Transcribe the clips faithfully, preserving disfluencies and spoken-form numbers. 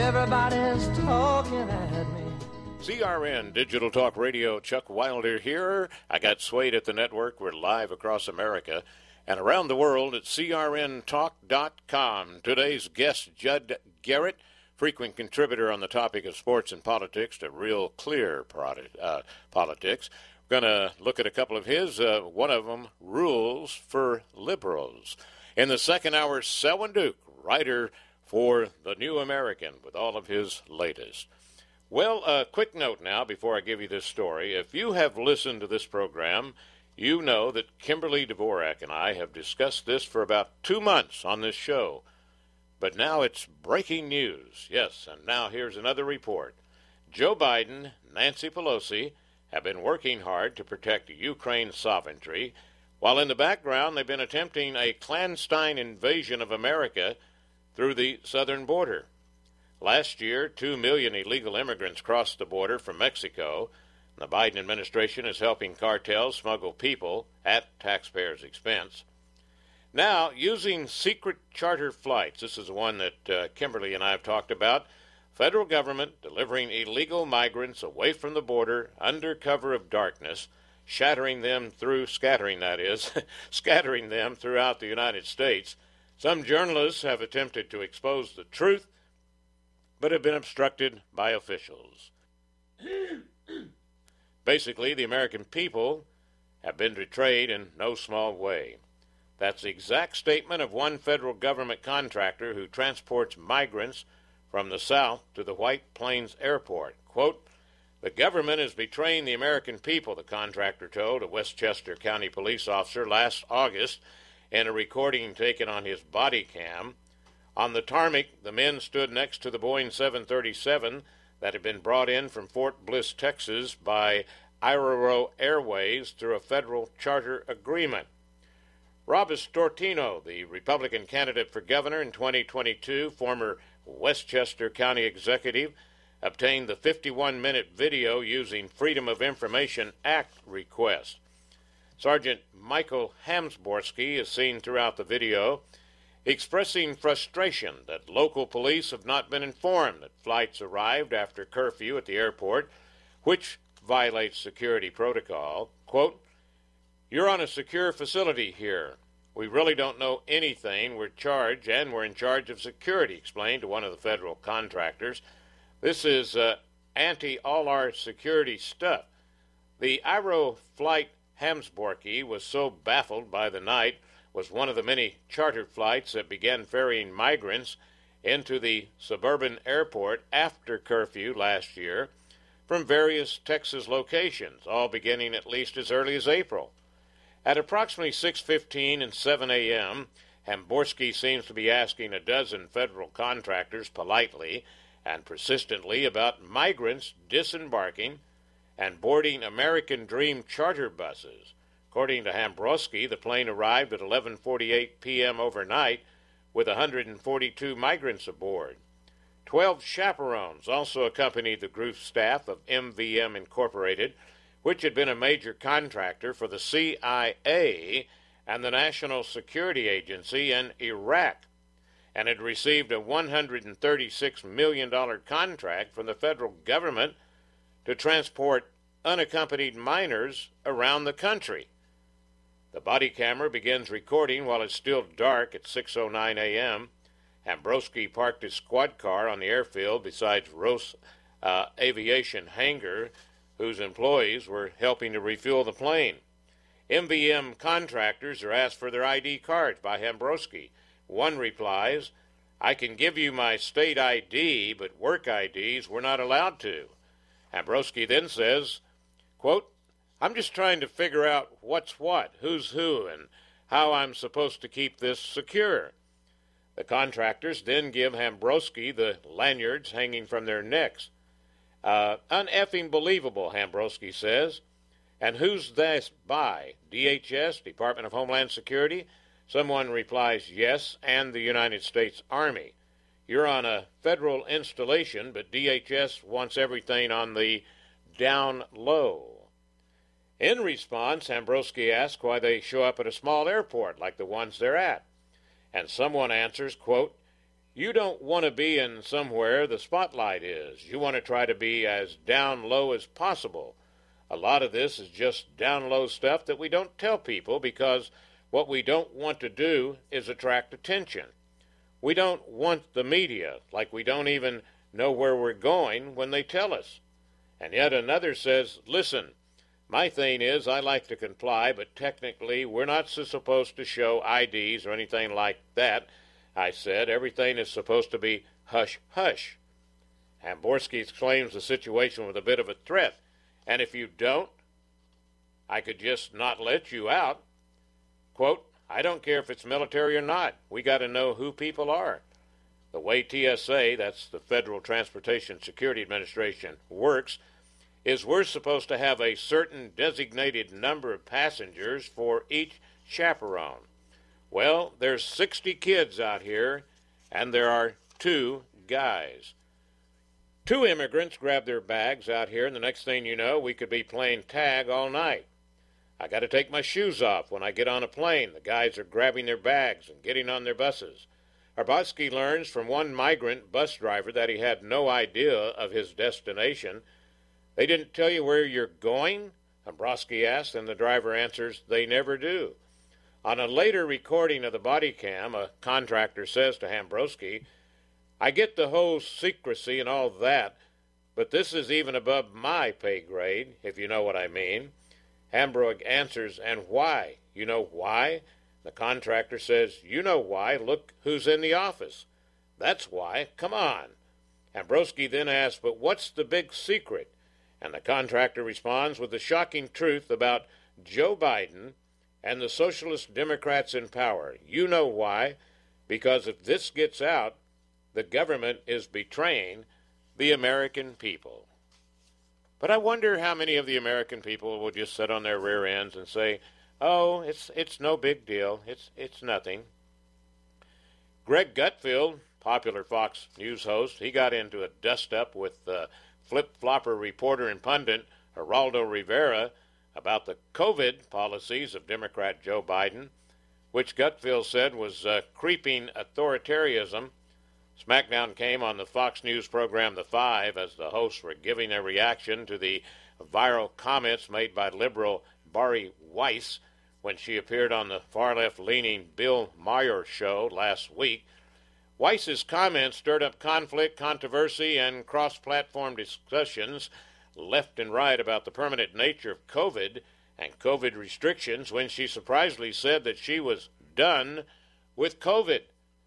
Everybody's talking at me. C R N Digital Talk Radio, Chuck Wilder here. I got Swayed at the network. We're live across America and around the world at C R N talk dot com. Today's guest, Judd Garrett, frequent contributor on the topic of sports and politics to Real Clear product, uh, Politics. We're going to look at a couple of his. Uh, one of them, Rules for Liberals. In the second hour, Selwyn Duke, writer for The New American, with all of his latest. Well, a quick note now before I give you this story. If you have listened to this program, you know that Kimberly Dvorak and I have discussed this for about two months on this show. But now it's breaking news. Yes, and now here's another report. Joe Biden, Nancy Pelosi have been working hard to protect Ukraine's sovereignty, while in the background they've been attempting a clandestine invasion of America through the southern border. Last year, two million illegal immigrants crossed the border from Mexico. The Biden administration is helping cartels smuggle people at taxpayers' expense. Now, using secret charter flights, this is the one that uh, Kimberly and I have talked about, federal government delivering illegal migrants away from the border under cover of darkness, shattering them through, scattering that is, scattering them throughout the United States. Some journalists have attempted to expose the truth, but have been obstructed by officials. Basically, the American people have been betrayed in no small way. That's the exact statement of one federal government contractor who transports migrants from the south to the White Plains Airport. Quote, "The government is betraying the American people," the contractor told a Westchester County police officer last August in a recording taken on his body cam. On the tarmac, the men stood next to the Boeing seven thirty-seven that had been brought in from Fort Bliss, Texas by Aero Airways through a federal charter agreement. Robert Stortino, the Republican candidate for governor in twenty twenty-two, former Westchester County executive, obtained the fifty-one minute video using Freedom of Information Act request. Sergeant Michael Hamsborski is seen throughout the video expressing frustration that local police have not been informed that flights arrived after curfew at the airport, which violates security protocol. Quote, "You're on a secure facility here. We really don't know anything. We're charged, and we're in charge of security," explained to one of the federal contractors. "This is uh, anti-all our security stuff." The Aero flight Hamsborki was so baffled by the night was one of the many chartered flights that began ferrying migrants into the suburban airport after curfew last year from various Texas locations, all beginning at least as early as April. At approximately six fifteen and seven a.m., Hamborski seems to be asking a dozen federal contractors politely and persistently about migrants disembarking and boarding American Dream charter buses. According to Hamborski, the plane arrived at eleven forty-eight p.m. overnight with one hundred forty-two migrants aboard. Twelve chaperones also accompanied the group's staff of M V M Incorporated, which had been a major contractor for the C I A and the National Security Agency in Iraq, and had received a one hundred thirty-six million dollars contract from the federal government to transport unaccompanied minors around the country. The body camera begins recording while it's still dark at six oh nine a.m. Hamborski parked his squad car on the airfield beside Rose uh, Aviation Hangar, whose employees were helping to refuel the plane. M V M contractors are asked for their I D cards by Hamborski. One replies, "I can give you my state I D, but work I Ds we're not allowed to." Hamborski then says, quote, "I'm just trying to figure out what's what, who's who, and how I'm supposed to keep this secure." The contractors then give Hamborski the lanyards hanging from their necks. Uh, uneffing believable, Hamborski says. "And who's this by? D H S, Department of Homeland Security?" Someone replies, "Yes, and the United States Army. You're on a federal installation, but D H S wants everything on the down low." In response, Hamborski asks why they show up at a small airport like the ones they're at. And someone answers, quote, you don't want to be in somewhere the spotlight is. You want to try to be as down low as possible. A lot of this is just down low stuff that we don't tell people because what we don't want to do is attract attention. We don't want the media, like we don't even know where we're going when they tell us. And yet another says, listen, my thing is I like to comply, but technically we're not so supposed to show I Ds or anything like that. I said everything is supposed to be hush, hush. Hamborski explains the situation with a bit of a threat. And if you don't, I could just not let you out. Quote, I don't care if it's military or not. We got to know who people are. The way T S A, that's the Federal Transportation Security Administration, works is we're supposed to have a certain designated number of passengers for each chaperone. Well, there's sixty kids out here, and there are two guys. Two immigrants grabbed their bags out here, and the next thing you know, we could be playing tag all night. I got to take my shoes off when I get on a plane. The guys are grabbing their bags and getting on their buses. Arbotsky learns from one migrant bus driver that he had no idea of his destination. They didn't tell you where you're going? Hamborski asks, and the driver answers, they never do. On a later recording of the body cam, a contractor says to Hamborski, I get the whole secrecy and all that, but this is even above my pay grade, if you know what I mean. Hamburg answers, and why? You know why? The contractor says, you know why. Look who's in the office. That's why. Come on. Hamborski then asks, but what's the big secret? And the contractor responds with the shocking truth about Joe Biden and the socialist Democrats in power. You know why? Because if this gets out, the government is betraying the American people. But I wonder how many of the American people will just sit on their rear ends and say, oh, it's it's no big deal. It's it's nothing. Greg Gutfeld, popular Fox News host, he got into a dust-up with uh, flip-flopper reporter and pundit Geraldo Rivera about the COVID policies of Democrat Joe Biden, which Gutfeld said was uh, creeping authoritarianism. Smackdown came on the Fox News program The Five as the hosts were giving their reaction to the viral comments made by liberal Bari Weiss when she appeared on the far-left-leaning Bill Maher show last week. Weiss's comments stirred up conflict, controversy, and cross-platform discussions left and right about the permanent nature of COVID and COVID restrictions when she surprisingly said that she was done with COVID.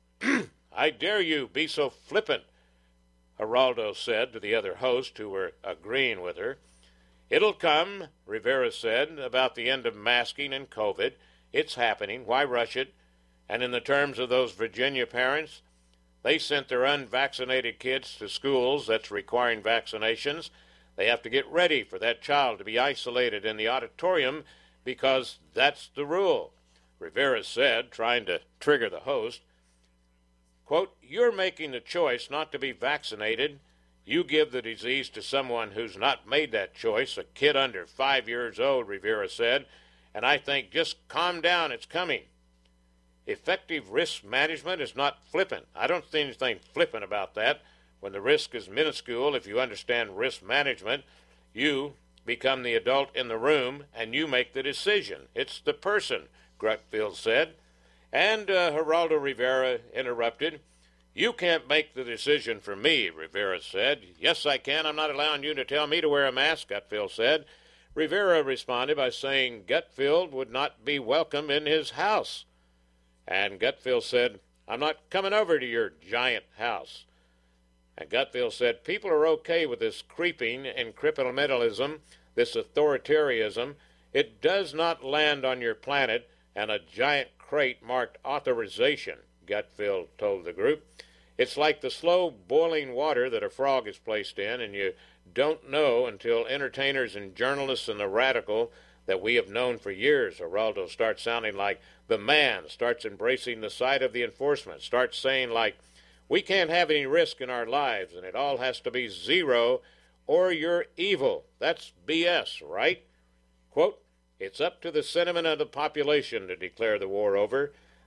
I dare you be so flippant, Geraldo said to the other hosts who were agreeing with her. It'll come, Rivera said, about the end of masking and COVID. It's happening. Why rush it? And in the terms of those Virginia parents, they sent their unvaccinated kids to schools that's requiring vaccinations. They have to get ready for that child to be isolated in the auditorium because that's the rule, Rivera said, trying to trigger the host. Quote, you're making the choice not to be vaccinated. You give the disease to someone who's not made that choice, a kid under five years old, Rivera said, and I think just calm down, it's coming. Effective risk management is not flippant. I don't see anything flippant about that. When the risk is minuscule, if you understand risk management, you become the adult in the room and you make the decision. It's the person, Gutfeld said. And uh, Geraldo Rivera interrupted. You can't make the decision for me, Rivera said. Yes, I can. I'm not allowing you to tell me to wear a mask, Gutfeld said. Rivera responded by saying Gutfeld would not be welcome in his house. And Gutfeld said, I'm not coming over to your giant house. And Gutfeld said, people are okay with this creeping incrementalism, this authoritarianism. It does not land on your planet and a giant crate marked authorization, Gutfeld told the group. It's like the slow boiling water that a frog is placed in, and you don't know until entertainers and journalists and the radical that we have known for years. Geraldo starts sounding like the man, starts embracing the side of the enforcement, starts saying like, we can't have any risk in our lives, and it all has to be zero, or you're evil. That's B S, right? Quote, it's up to the sentiment of the population to declare the war over.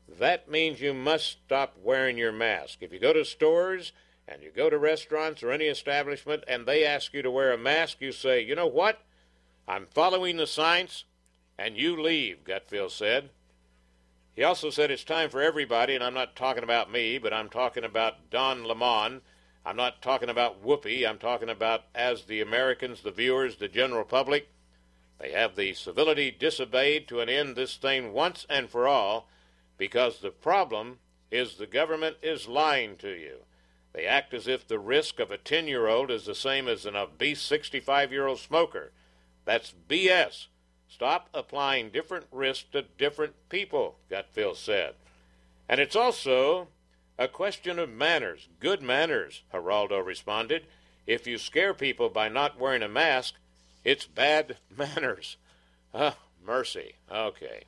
that means you must stop wearing your mask. If you go to stores and you go to restaurants or any establishment and they ask you to wear a mask, you say, you know what? I'm following the science, and you leave, Gutfeld said. He also said it's time for everybody, and I'm not talking about me, but I'm talking about Don Lemon. I'm not talking about Whoopi. I'm talking about as the Americans, the viewers, the general public. They have the civility disobeyed to an end this thing once and for all, because the problem is the government is lying to you. They act as if the risk of a ten-year-old is the same as an obese sixty-five-year-old smoker. That's B S. Stop applying different risks to different people, Gutfeld said. And it's also a question of manners, good manners, Geraldo responded. If you scare people by not wearing a mask, it's bad manners. Ah, mercy. Okay.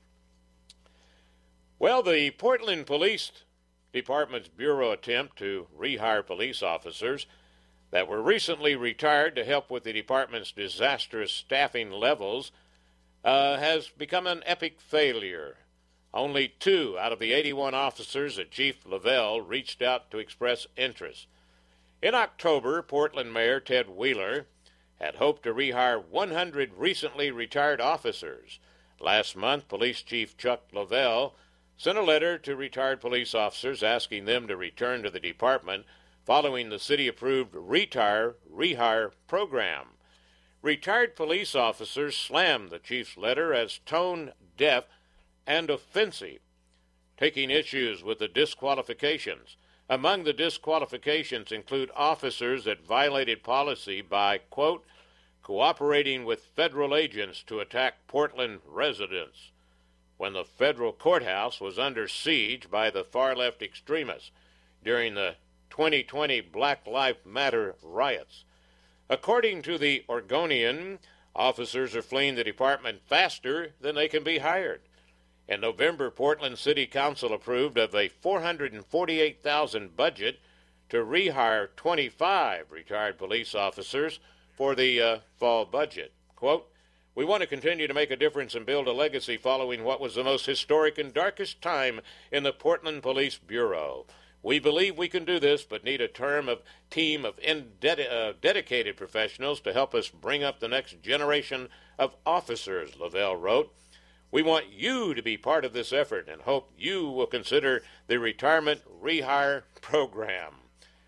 Well, the Portland Police Department's Bureau attempt to rehire police officers that were recently retired to help with the department's disastrous staffing levels uh, has become an epic failure. Only two out of the eighty-one officers that Chief Lavelle reached out to express interest. In October, Portland Mayor Ted Wheeler had hoped to rehire one hundred recently retired officers. Last month, Police Chief Chuck Lavelle sent a letter to retired police officers asking them to return to the department following the city-approved Retire Rehire program. Retired police officers slammed the chief's letter as tone-deaf and offensive, taking issues with the disqualifications. Among the disqualifications include officers that violated policy by, quote, cooperating with federal agents to attack Portland residents when the federal courthouse was under siege by the far-left extremists during the twenty twenty Black Lives Matter riots. According to the Oregonian, officers are fleeing the department faster than they can be hired. In November, Portland City Council approved of a four hundred forty-eight thousand dollars budget to rehire twenty-five retired police officers for the uh, fall budget. Quote, we want to continue to make a difference and build a legacy following what was the most historic and darkest time in the Portland Police Bureau. We believe we can do this, but need a term of team of inded- uh, dedicated professionals to help us bring up the next generation of officers, Lavelle wrote. We want you to be part of this effort and hope you will consider the Retirement Rehire Program.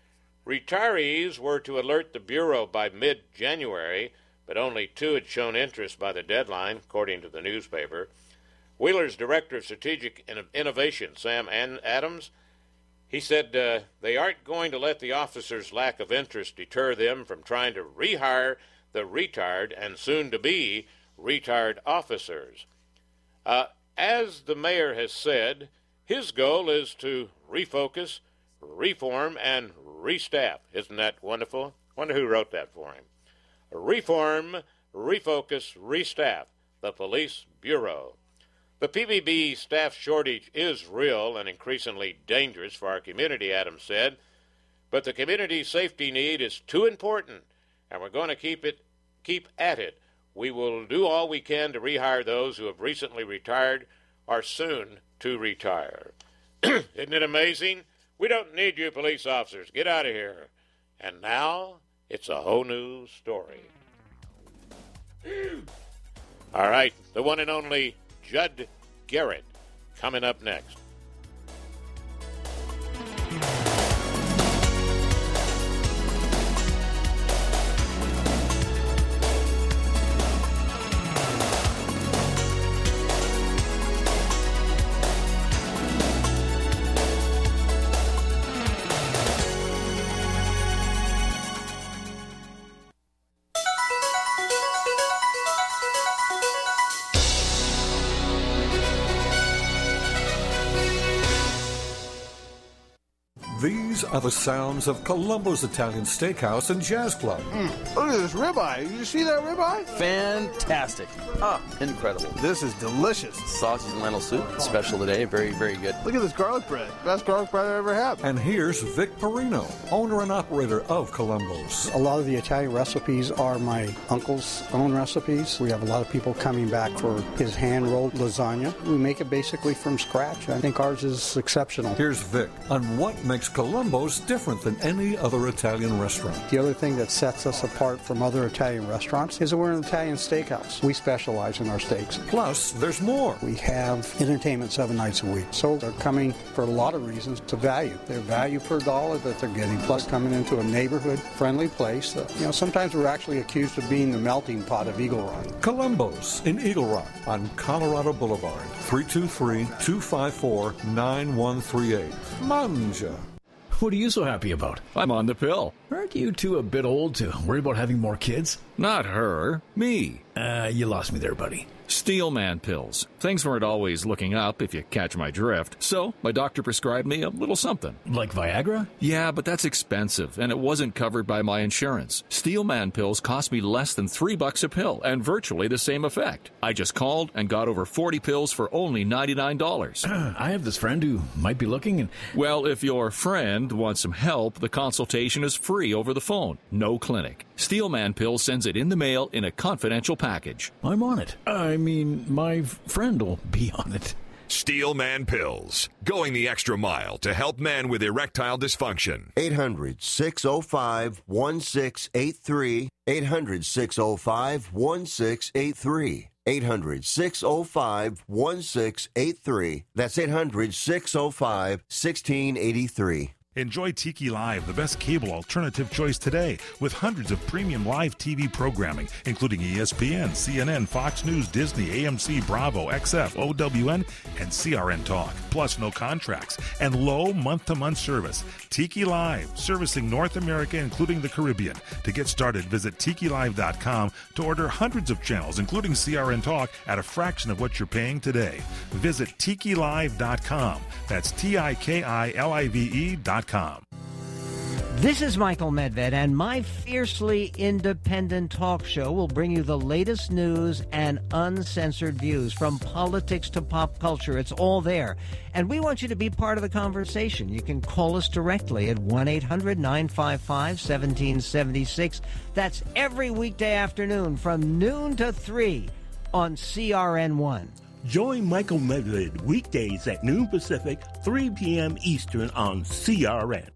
Retirees were to alert the Bureau by mid-January, but only two had shown interest by the deadline, according to the newspaper. Wheeler's Director of Strategic Innovation, Sam Adams, he said uh, they aren't going to let the officers' lack of interest deter them from trying to rehire the retired and soon-to-be retired officers. Uh, as the mayor has said, his goal is to refocus, reform, and restaff. Isn't that wonderful? Wonder who wrote that for him. Reform, refocus, restaff the Police Bureau. The P B B staff shortage is real and increasingly dangerous for our community, Adams said, but the community safety need is too important, and we're going to keep it, keep at it. We will do all we can to rehire those who have recently retired or soon to retire. Isn't it amazing? We don't need you police officers. Get out of here. And now it's a whole new story. All right, the one and only Judd Garrett coming up next. These are the sounds of Columbo's Italian Steakhouse and Jazz Club. Mm, look at this ribeye. Did you see that ribeye? Fantastic. Ah, incredible. This is delicious. Sausage and lentil soup, special today. Very, very good. Look at this garlic bread. Best garlic bread I ever had. And here's Vic Perino, owner and operator of Columbo's. A lot of the Italian recipes are my uncle's own recipes. We have a lot of people coming back for his hand-rolled lasagna. We make it basically from scratch. I think ours is exceptional. Here's Vic on what makes Columbo's different than any other Italian restaurant. The other thing that sets us apart from other Italian restaurants is that we're an Italian steakhouse. We specialize in our steaks. Plus, there's more. We have entertainment seven nights a week. So they're coming for a lot of reasons to value. Their value per dollar that they're getting, plus coming into a neighborhood-friendly place. That, you know, sometimes we're actually accused of being the melting pot of Eagle Rock. Columbo's in Eagle Rock on Colorado Boulevard, three two three, two five four, nine one three eight. Manja. What are you so happy about? I'm on the pill. Aren't you two a bit old to worry about having more kids? Not her, me. Uh, you lost me there, buddy. Steelman pills. Things weren't always looking up, if you catch my drift. So, my doctor prescribed me a little something. Like Viagra? Yeah, but that's expensive, and it wasn't covered by my insurance. Steelman pills cost me less than three bucks a pill, and virtually the same effect. I just called and got over forty pills for only ninety-nine dollars. I have this friend who might be looking and... Well, if your friend wants some help, the consultation is free over the phone. No clinic. Steelman Pill sends it in the mail in a confidential package. I'm on it. I mean, my friend will be on it. Steelman Pills. Going the extra mile to help men with erectile dysfunction. eight hundred, six oh five, one six eight three. eight hundred, six oh five, one six eight three. eight hundred, six oh five, one six eight three. That's eight hundred, six oh five, one six eight three. Enjoy Tiki Live, the best cable alternative choice today, with hundreds of premium live T V programming, including E S P N, C N N, Fox News, Disney, A M C, Bravo, X F, O W N, and C R N Talk. Plus no contracts and low month-to-month service. Tiki Live, servicing North America, including the Caribbean. To get started, visit tiki live dot com to order hundreds of channels, including C R N Talk, at a fraction of what you're paying today. Visit tiki live dot com. That's T I K I L I V E dot com. This is Michael Medved, and my fiercely independent talk show will bring you the latest news and uncensored views, from politics to pop culture. It's all there. And we want you to be part of the conversation. You can call us directly at one eight hundred nine five five one seven seven six. That's every weekday afternoon from noon to three on C R N one. Join Michael Medved weekdays at noon Pacific, three p.m. Eastern on C R N.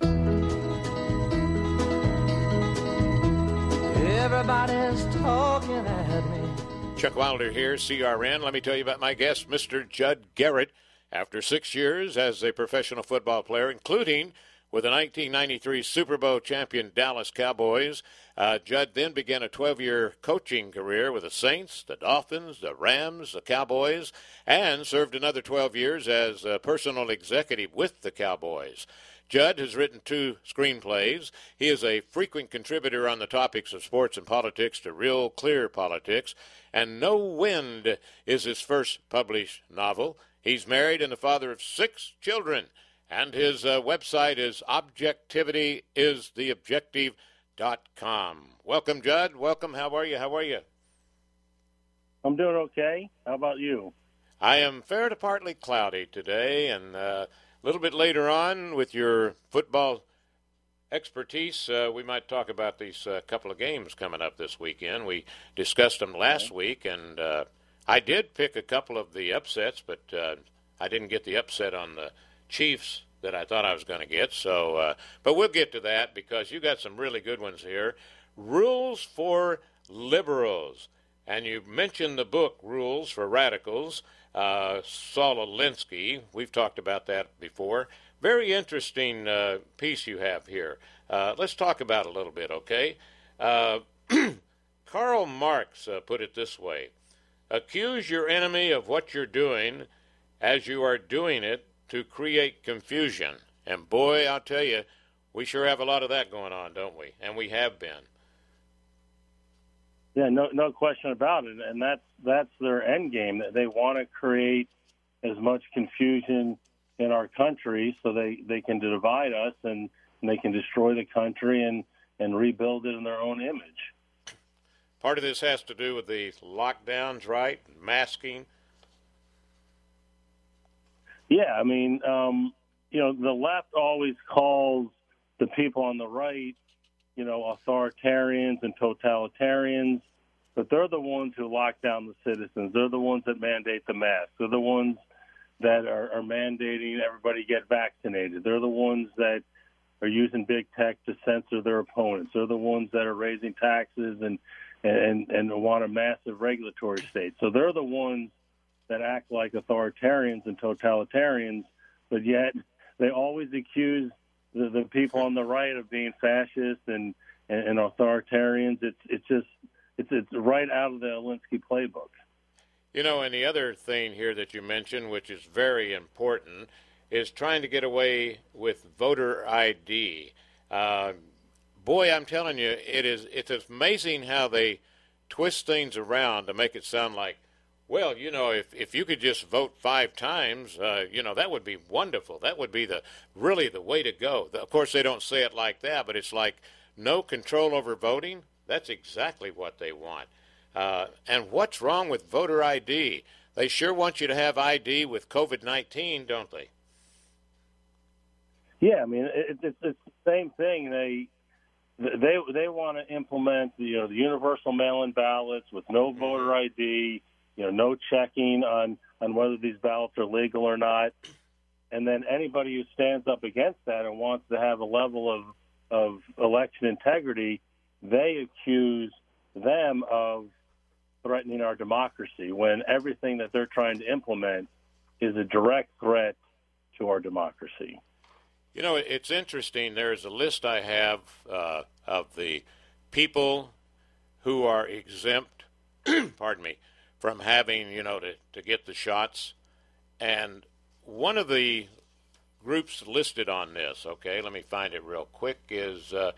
Everybody's talking at me. Chuck Wilder here, C R N. Let me tell you about my guest, Mister Judd Garrett. After six years as a professional football player, including with the nineteen ninety-three Super Bowl champion Dallas Cowboys, uh, Judd then began a twelve-year coaching career with the Saints, the Dolphins, the Rams, the Cowboys, and served another twelve years as a personal executive with the Cowboys. Judd has written two screenplays. He is a frequent contributor on the topics of sports and politics to Real Clear Politics, and No Wind is his first published novel. He's married and the father of six children, and his uh, website is objectivity is the objective dot com. Welcome, Judd. Welcome. How are you? How are you? I'm doing okay. How about you? I am fair to partly cloudy today, and uh, a little bit later on, with your football expertise, uh, we might talk about these uh, couple of games coming up this weekend. We discussed them last okay. week, and uh, I did pick a couple of the upsets, but uh, I didn't get the upset on the Chiefs that I thought I was going to get. So, uh, but we'll get to that because you got some really good ones here. Rules for Liberals, and you mentioned the book Rules for Radicals. Uh, Saul Alinsky, we've talked about that before. Very interesting uh, piece you have here. Uh, let's talk about it a little bit, okay? Uh, Karl Marx uh, put it this way: accuse your enemy of what you're doing as you are doing it to create confusion. And boy, I'll tell you, we sure have a lot of that going on, don't we? And we have been. Yeah, no, no question about it, and that's that's their end game. That they want to create as much confusion in our country so they, they can divide us and, and they can destroy the country and, and rebuild it in their own image. Part of this has to do with the lockdowns, right? Masking. Yeah, I mean, um, you know, the left always calls the people on the right, you know, authoritarians and totalitarians, but they're the ones who lock down the citizens. They're the ones that mandate the masks. They're the ones that are, are mandating everybody get vaccinated. They're the ones that are using big tech to censor their opponents. They're the ones that are raising taxes and, and, and want a massive regulatory state. So they're the ones that act like authoritarians and totalitarians, but yet they always accuse the, the people on the right of being fascist and, and, and authoritarians. It's it's just it's it's right out of the Alinsky playbook. You know, and the other thing here that you mentioned, which is very important, is trying to get away with voter I D. Uh, boy, I'm telling you, it is it's amazing how they twist things around to make it sound like, well, you know, if, if you could just vote five times, uh, you know, that would be wonderful. That would be the really the way to go. Of course, they don't say it like that, but it's like no control over voting. That's exactly what they want. Uh, and what's wrong with voter I D? They sure want you to have I D with COVID nineteen, don't they? Yeah, I mean, it, it's, it's the same thing. They they they want to implement the, you know, the universal mail-in ballots with no voter I D. You know, no checking on, on whether these ballots are legal or not. And then anybody who stands up against that and wants to have a level of, of election integrity, they accuse them of threatening our democracy when everything that they're trying to implement is a direct threat to our democracy. You know, it's interesting. There's a list I have uh, of the people who are exempt, pardon me, from having, you know, to, to get the shots. And one of the groups listed on this, okay, let me find it real quick, is uh,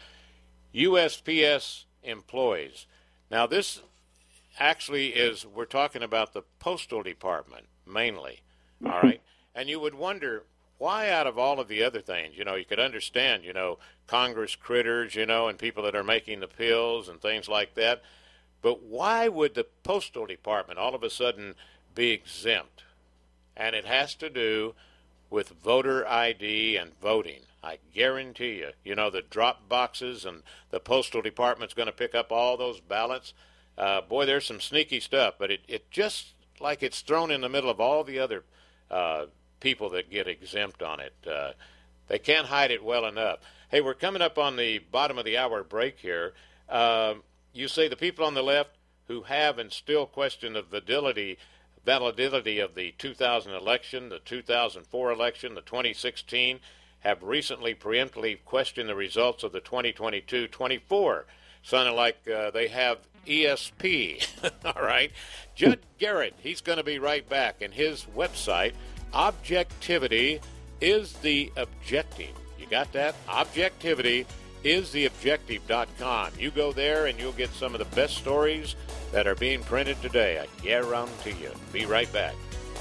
U S P S employees. Now, this actually is, we're talking about the Postal Department mainly, all right? And you would wonder, why out of all of the other things, you know, you could understand, you know, Congress critters, you know, and people that are making the pills and things like that, but why would the Postal Department all of a sudden be exempt? And it has to do with voter I D and voting. I guarantee you, you know, the drop boxes and the Postal Department's going to pick up all those ballots. Uh, boy, there's some sneaky stuff, but it, it just like it's thrown in the middle of all the other uh, people that get exempt on it. Uh, they can't hide it well enough. Hey, we're coming up on the bottom of the hour break here. Uh, You say the people on the left who have and still question the validity, validity of the two thousand election, the two thousand four election, the twenty sixteen, have recently preemptively questioned the results of the twenty twenty-two twenty-four. Sounded like uh, they have E S P. All right. Judd Garrett, he's going to be right back. And his website, Objectivity is the Objective. You got that? Objectivity is the objective dot com. You go there and you'll get some of the best stories that are being printed today. I guarantee you. Be right back.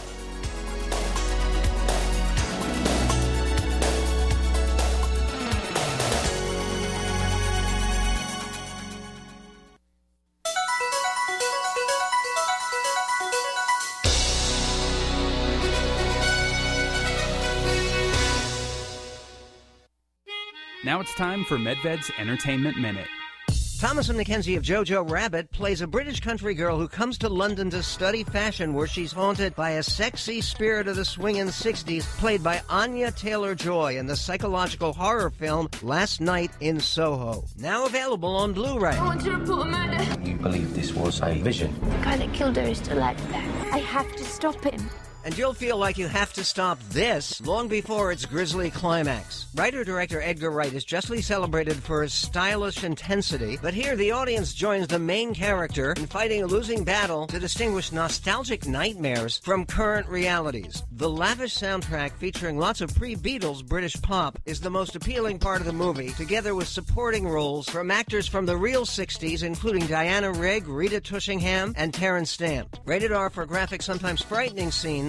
Now it's time for Medved's Entertainment Minute. Thomas and Mackenzie of Jojo Rabbit plays a British country girl who comes to London to study fashion, where she's haunted by a sexy spirit of the swingin' sixties, played by Anya Taylor-Joy in the psychological horror film Last Night in Soho. Now available on Blu-ray. I want to report a murder. You believe this was a vision? The guy that killed her is still like that. I have to stop him. And you'll feel like you have to stop this long before its grisly climax. Writer-director Edgar Wright is justly celebrated for his stylish intensity, but here the audience joins the main character in fighting a losing battle to distinguish nostalgic nightmares from current realities. The lavish soundtrack featuring lots of pre-Beatles British pop is the most appealing part of the movie, together with supporting roles from actors from the real sixties, including Diana Rigg, Rita Tushingham, and Terence Stamp. Rated R for graphic, sometimes frightening scenes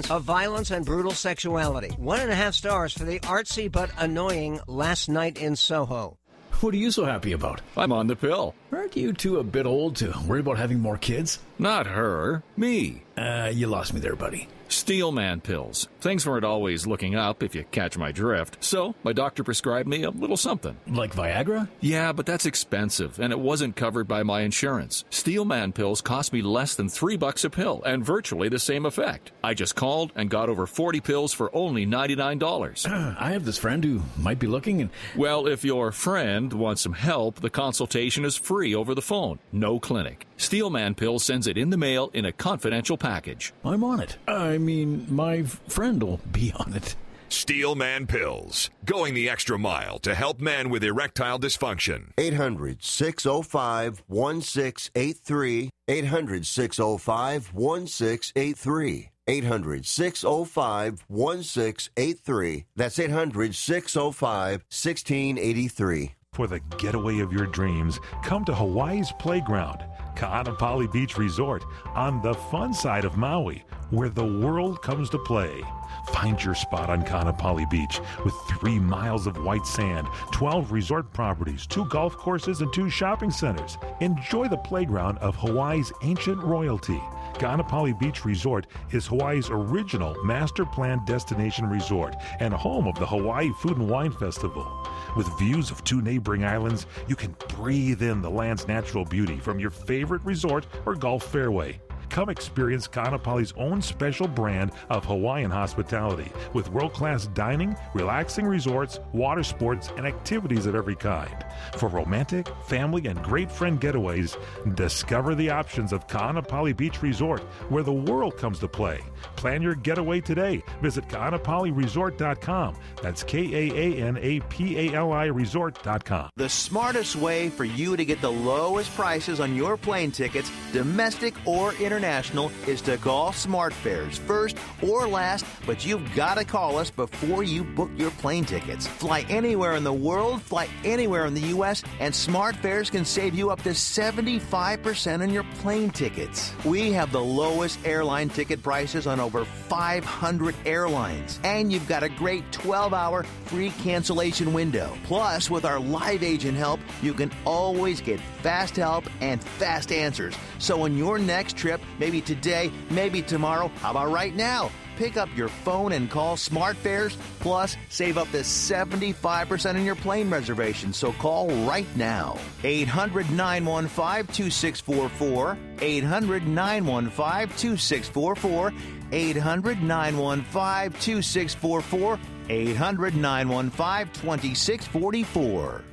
scenes of violence and brutal sexuality. One and a half stars for the artsy but annoying Last Night in Soho. What are you so happy about? I'm on the pill. Aren't you two a bit old to worry about having more kids? Not her, me. Uh, you lost me there, buddy. Steelman pills. Things weren't always looking up, if you catch my drift. So, my doctor prescribed me a little something. Like Viagra? Yeah, but that's expensive, and it wasn't covered by my insurance. Steelman pills cost me less than three bucks a pill, and virtually the same effect. I just called and got over forty pills for only ninety-nine dollars. I have this friend who might be looking and... Well, if your friend wants some help, the consultation is free over the phone. No clinic. Steelman Pills sends it in the mail in a confidential package. I'm on it. I mean, my friend will be on it. Steelman Pills. Going the extra mile to help men with erectile dysfunction. eight hundred, six oh five, one six eight three. eight hundred, six oh five, one six eight three. eight hundred, six oh five, one six eight three. That's eight hundred, six oh five, one six eight three. For the getaway of your dreams, come to Hawaii's Playground, Ka'anapali Beach Resort, on the fun side of Maui, where the world comes to play. Find your spot on Ka'anapali Beach with three miles of white sand, twelve resort properties, two golf courses, and two shopping centers. Enjoy the playground of Hawaii's ancient royalty. Ka'anapali Beach Resort is Hawaii's original master plan destination resort and home of the Hawaii Food and Wine Festival. With views of two neighboring islands, you can breathe in the land's natural beauty from your favorite resort or golf fairway. Come experience Ka'anapali's own special brand of Hawaiian hospitality with world-class dining, relaxing resorts, water sports, and activities of every kind. For romantic, family, and great friend getaways, discover the options of Ka'anapali Beach Resort, where the world comes to play. Plan your getaway today. Visit Ka'anapali Resort dot com. That's K A A N A P A L I Resort dot com. The smartest way for you to get the lowest prices on your plane tickets, domestic or international, is to call SmartFares first or last, but you've got to call us before you book your plane tickets. Fly anywhere in the world, fly anywhere in the U S, and SmartFares can save you up to seventy-five percent on your plane tickets. We have the lowest airline ticket prices on over five hundred airlines, and you've got a great twelve hour free cancellation window. Plus, with our live agent help, you can always get fast help and fast answers. So on your next trip, maybe today, maybe tomorrow, how about right now? Pick up your phone and call SmartFares, plus save up to seventy-five percent on your plane reservation. So call right now. eight hundred, nine one five, two six four four. eight hundred, nine one five, two six four four. eight hundred, nine one five, two six four four. eight hundred, nine one five, two six four four.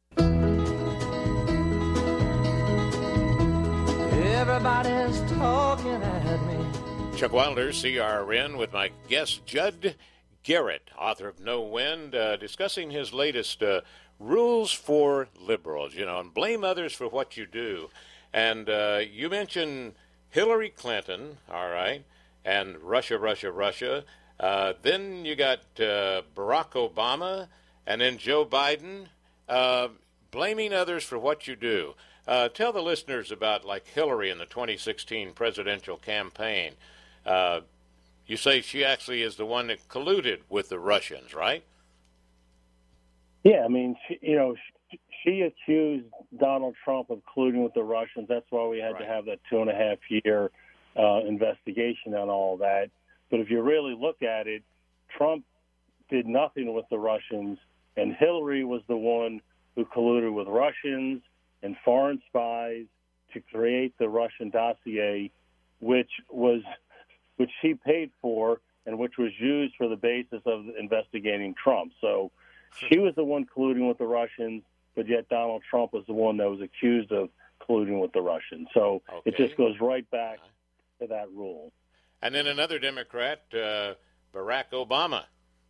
Everybody's talking at me. Chuck Wilder, C R N, with my guest, Judd Garrett, author of No Wind, uh, discussing his latest uh, rules for liberals, you know, and blame others for what you do. And uh, you mentioned Hillary Clinton, all right, and Russia, Russia, Russia. Uh, then you got uh, Barack Obama, and then Joe Biden, uh, blaming others for what you do. Uh, tell the listeners about, like, Hillary in the twenty sixteen presidential campaign. Uh, you say she actually is the one that colluded with the Russians, right? Yeah, I mean, she, you know, she, she accused Donald Trump of colluding with the Russians. That's why we had right. to have that two and a half year uh, investigation on all that. But if you really look at it, Trump did nothing with the Russians, and Hillary was the one who colluded with Russians and foreign spies to create the Russian dossier, which was which she paid for and which was used for the basis of investigating Trump. So she was the one colluding with the Russians, but yet Donald Trump was the one that was accused of colluding with the Russians. So okay. it just goes right back to that rule. And then another Democrat, uh, Barack Obama.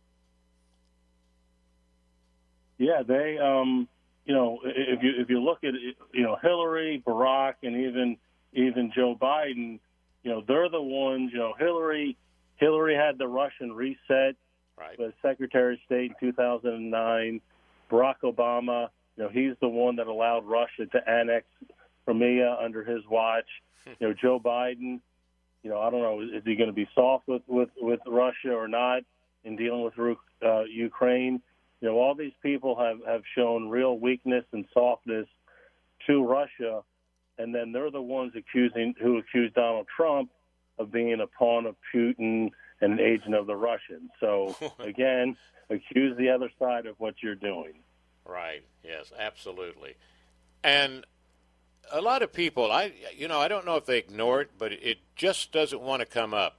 Yeah, they, um, you know, if you if you look at you know Hillary, Barack, and even even Joe Biden, you know, they're the ones. You know, Hillary Hillary had the Russian reset, right, as Secretary of State in two thousand nine. Barack Obama, you know, he's the one that allowed Russia to annex Crimea under his watch. You know, Joe Biden, you know, I don't know, is he going to be soft with, with, with Russia or not in dealing with uh, Ukraine? You know, all these people have, have shown real weakness and softness to Russia, and then they're the ones accusing who accuse Donald Trump of being a pawn of Putin and an agent of the Russians. So, again, accuse the other side of what you're doing. Right. Yes, absolutely. And a lot of people, I you know, I don't know if they ignore it, but it just doesn't want to come up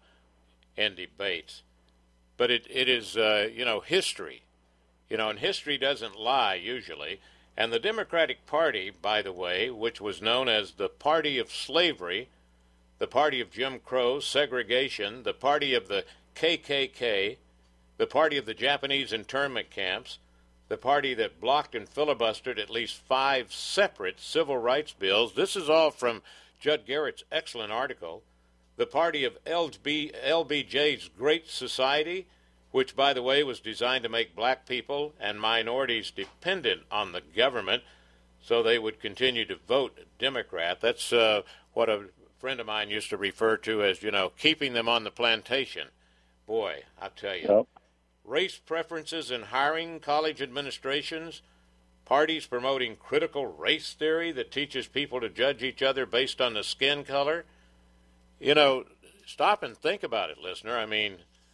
in debates. But it, it is, uh, you know, history. You know, and history doesn't lie usually. And the Democratic Party, by the way, which was known as the Party of Slavery, the Party of Jim Crow, segregation, the Party of the K K K, the Party of the Japanese internment camps, the party that blocked and filibustered at least five separate civil rights bills. This is all from Judd Garrett's excellent article. The Party of L B J's Great Society, which, by the way, was designed to make black people and minorities dependent on the government so they would continue to vote Democrat. That's uh, what a friend of mine used to refer to as, you know, keeping them on the plantation. Boy, I tell you. Yep. Race preferences in hiring college administrations, parties promoting critical race theory that teaches people to judge each other based on the skin color. You know, stop and think about it, listener. I mean,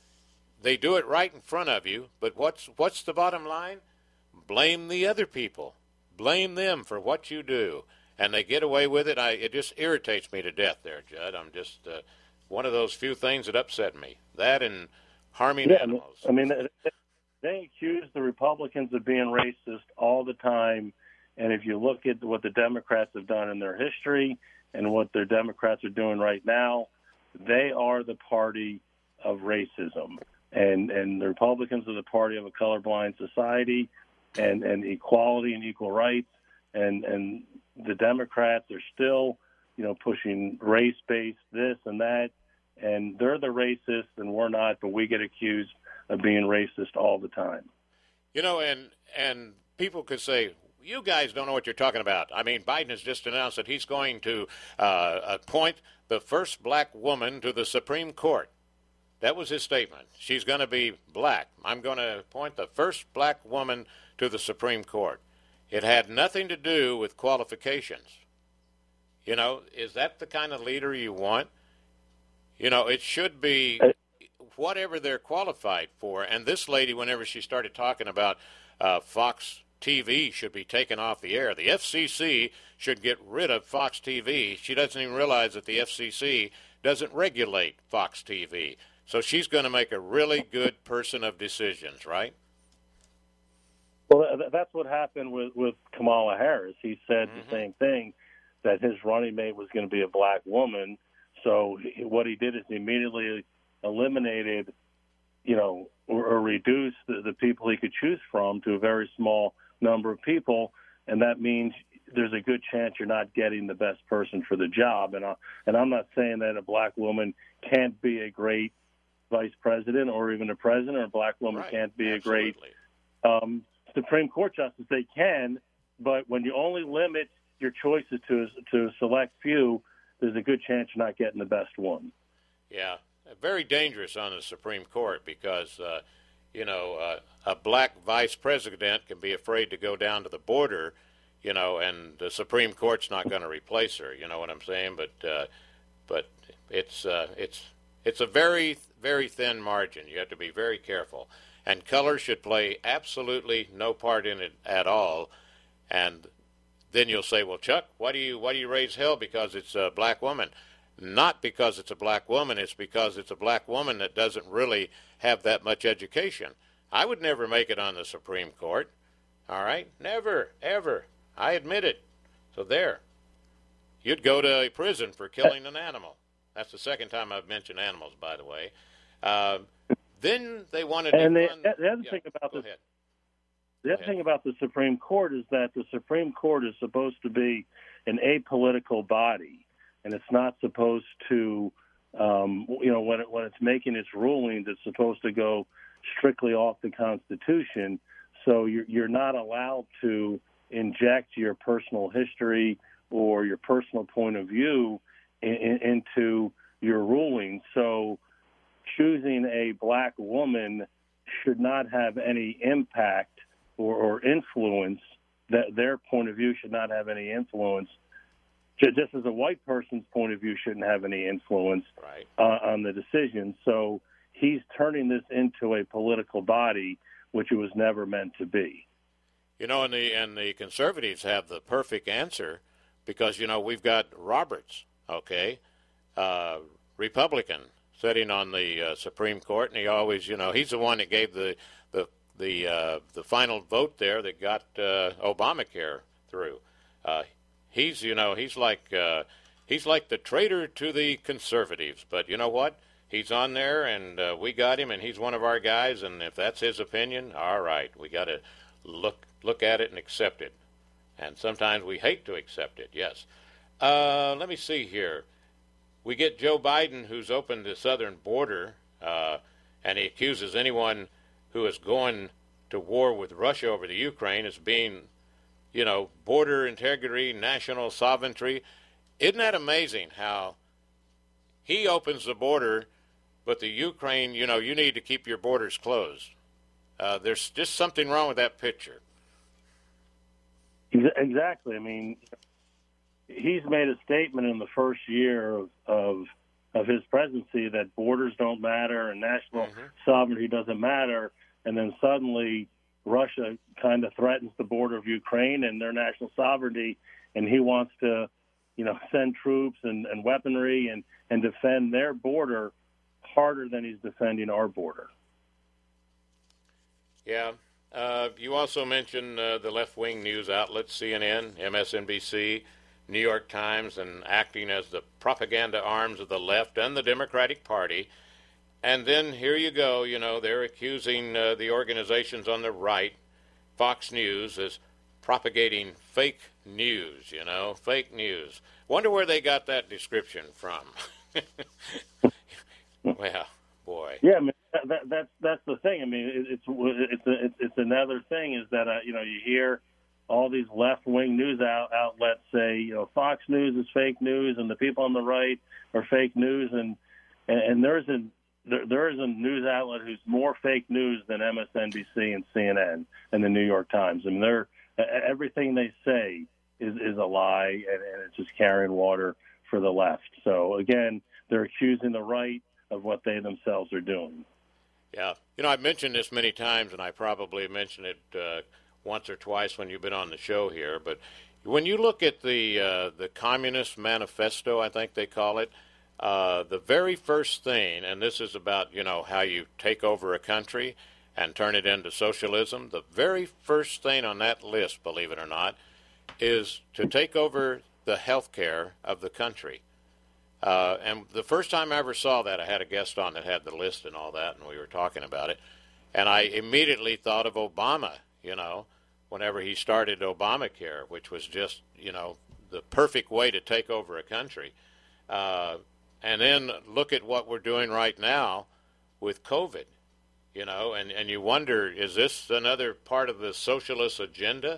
they do it right in front of you, but what's what's the bottom line? Blame the other people. Blame them for what you do. And they get away with it. I, it just irritates me to death there, Judd. I'm just uh, one of those few things that upset me. That and harming yeah, animals. I mean, they accuse the Republicans of being racist all the time. And if you look at what the Democrats have done in their history and what their Democrats are doing right now, they are the party of racism. And and the Republicans are the party of a colorblind society and, and equality and equal rights. And, and the Democrats are still, you know, pushing race-based this and that. And they're the racists and we're not, but we get accused of being racist all the time. You know, and and people could say, you guys don't know what you're talking about. I mean, Biden has just announced that he's going to uh, appoint the first black woman to the Supreme Court. That was his statement. She's going to be black. I'm going to appoint the first black woman to the Supreme Court. It had nothing to do with qualifications. You know, is that the kind of leader you want? You know, it should be whatever they're qualified for. And this lady, whenever she started talking about uh, Fox T V should be taken off the air, the F C C should get rid of Fox T V. She doesn't even realize that the F C C doesn't regulate Fox T V. So she's going to make a really good person of decisions, right? Well, that's what happened with, with Kamala Harris. He said mm-hmm. the same thing, that his running mate was going to be a black woman. So what he did is he immediately eliminated, you know, or, or reduced the, the people he could choose from to a very small number of people, and that means there's a good chance you're not getting the best person for the job. And, I, and I'm not saying that a black woman can't be a great vice president or even a president, or a black woman right. can't be Absolutely. a great um, Supreme Court justice. They can, but when you only limit your choices to to a select few, there's a good chance you're not getting the best one. Yeah, very dangerous on the Supreme Court because, uh, you know, uh, a black vice president can be afraid to go down to the border, you know, and the Supreme Court's not going to replace her. You know what I'm saying? But uh, but it's uh, it's it's a very very thin margin. You have to be very careful, and color should play absolutely no part in it at all. And then you'll say, well, Chuck, why do you why do you raise hell because it's a black woman? Not because it's a black woman. It's because it's a black woman that doesn't really have that much education. I would never make it on the Supreme Court. All right? Never, ever. I admit it. So there. You'd go to prison for killing an animal. That's the second time I've mentioned animals, by the way. Uh, then they wanted to... And the, fund, the other yeah, thing about go this... ahead. The other thing about the Supreme Court is that the Supreme Court is supposed to be an apolitical body, and it's not supposed to, um, you know, when it, when it's making its rulings, it's supposed to go strictly off the Constitution. So you're, you're not allowed to inject your personal history or your personal point of view in, in, into your ruling. So choosing a black woman should not have any impact or, or influence. That their point of view should not have any influence. Just as a white person's point of view shouldn't have any influence right. uh, on the decision. So he's turning this into a political body, which it was never meant to be. You know, and the and the conservatives have the perfect answer because, you know, we've got Roberts, okay, uh, Republican, sitting on the uh, Supreme Court, and he always, you know, he's the one that gave the the the uh, the final vote there that got uh, Obamacare through. Uh, he's, you know, he's like uh, he's like the traitor to the conservatives, but you know what? He's on there, and uh, we got him, and he's one of our guys. And if that's his opinion, all right, we got to look look at it and accept it. And sometimes we hate to accept it. Yes. Uh, let me see here. We get Joe Biden, who's opened the southern border, uh, and he accuses anyone who is going to war with Russia over the Ukraine as being, you know, border integrity, national sovereignty. Isn't that amazing how he opens the border, but the Ukraine, you know, you need to keep your borders closed. Uh, there's just something wrong with that picture. Exactly. I mean, he's made a statement in the first year of of, of his presidency that borders don't matter and national mm-hmm. sovereignty doesn't matter, and then suddenly Russia kind of threatens the border of Ukraine and their national sovereignty, and he wants to, you know, send troops and, and weaponry and, and defend their border harder than he's defending our border. Yeah. Uh, you also mentioned uh, the left-wing news outlets, C N N, M S N B C, New York Times, and acting as the propaganda arms of the left and the Democratic Party. And then here you go, you know, they're accusing uh, the organizations on the right, Fox News, as propagating fake news, you know, fake news. Wonder where they got that description from. Well, boy. Yeah, I mean, that, that's that's the thing. I mean, it, it's it's a, it's it's another thing is that uh, you know you hear all these left wing news out, outlets say you know Fox News is fake news and the people on the right are fake news, and and, and there's a there, there is a news outlet who's more fake news than M S N B C and C N N and the New York Times. I mean, they're everything they say is is a lie, and, and it's just carrying water for the left. So again, they're accusing the right of what they themselves are doing. Yeah. You know, I've mentioned this many times, and I probably mentioned it uh, once or twice when you've been on the show here, but when you look at the uh, the Communist Manifesto, I think they call it, uh, the very first thing, and this is about, you know, how you take over a country and turn it into socialism, the very first thing on that list, believe it or not, is to take over the health care of the country. Uh, and the first time I ever saw that, I had a guest on that had the list and all that, and we were talking about it. And I immediately thought of Obama, you know, whenever he started Obamacare, which was just, you know, the perfect way to take over a country. Uh, and then look at what we're doing right now with COVID, you know, and, and you wonder, is this another part of the socialist agenda?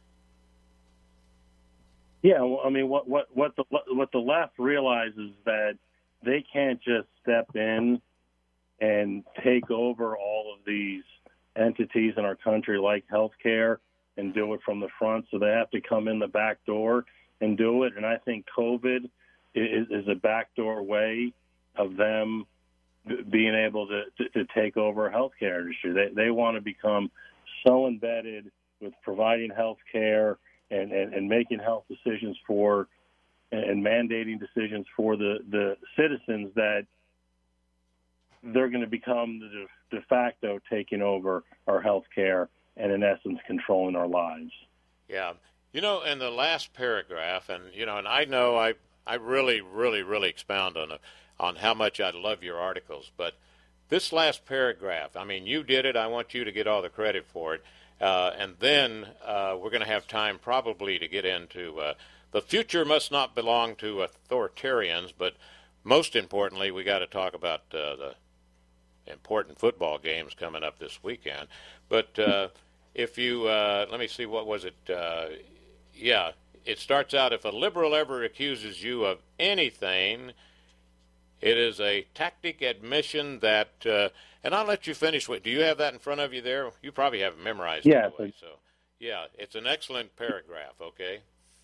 Yeah, well, I mean, what what what the what the left realizes that they can't just step in and take over all of these entities in our country, like healthcare, and do it from the front. So they have to come in the back door and do it. And I think COVID is, is a backdoor way of them being able to, to, to take over a healthcare industry. They they want to become so embedded with providing healthcare and, and, and making health decisions for and mandating decisions for the, the citizens that they're going to become the de facto taking over our health care and, in essence, controlling our lives. Yeah. You know, in the last paragraph, and, you know, and I know I, I really, really, really expound on, a, on how much I love your articles, but this last paragraph, I mean, you did it. I want you to get all the credit for it. Uh, and then uh, we're going to have time probably to get into uh, the future must not belong to authoritarians, but most importantly, we got to talk about uh, the important football games coming up this weekend. But uh, if you, uh, let me see, what was it? Uh, yeah, it starts out, if a liberal ever accuses you of anything, It is a tactic admission that, uh, and I'll let you finish with, do you have that in front of you there? You probably have it memorized. Yes. Anyway, so, yeah, it's an excellent paragraph, okay?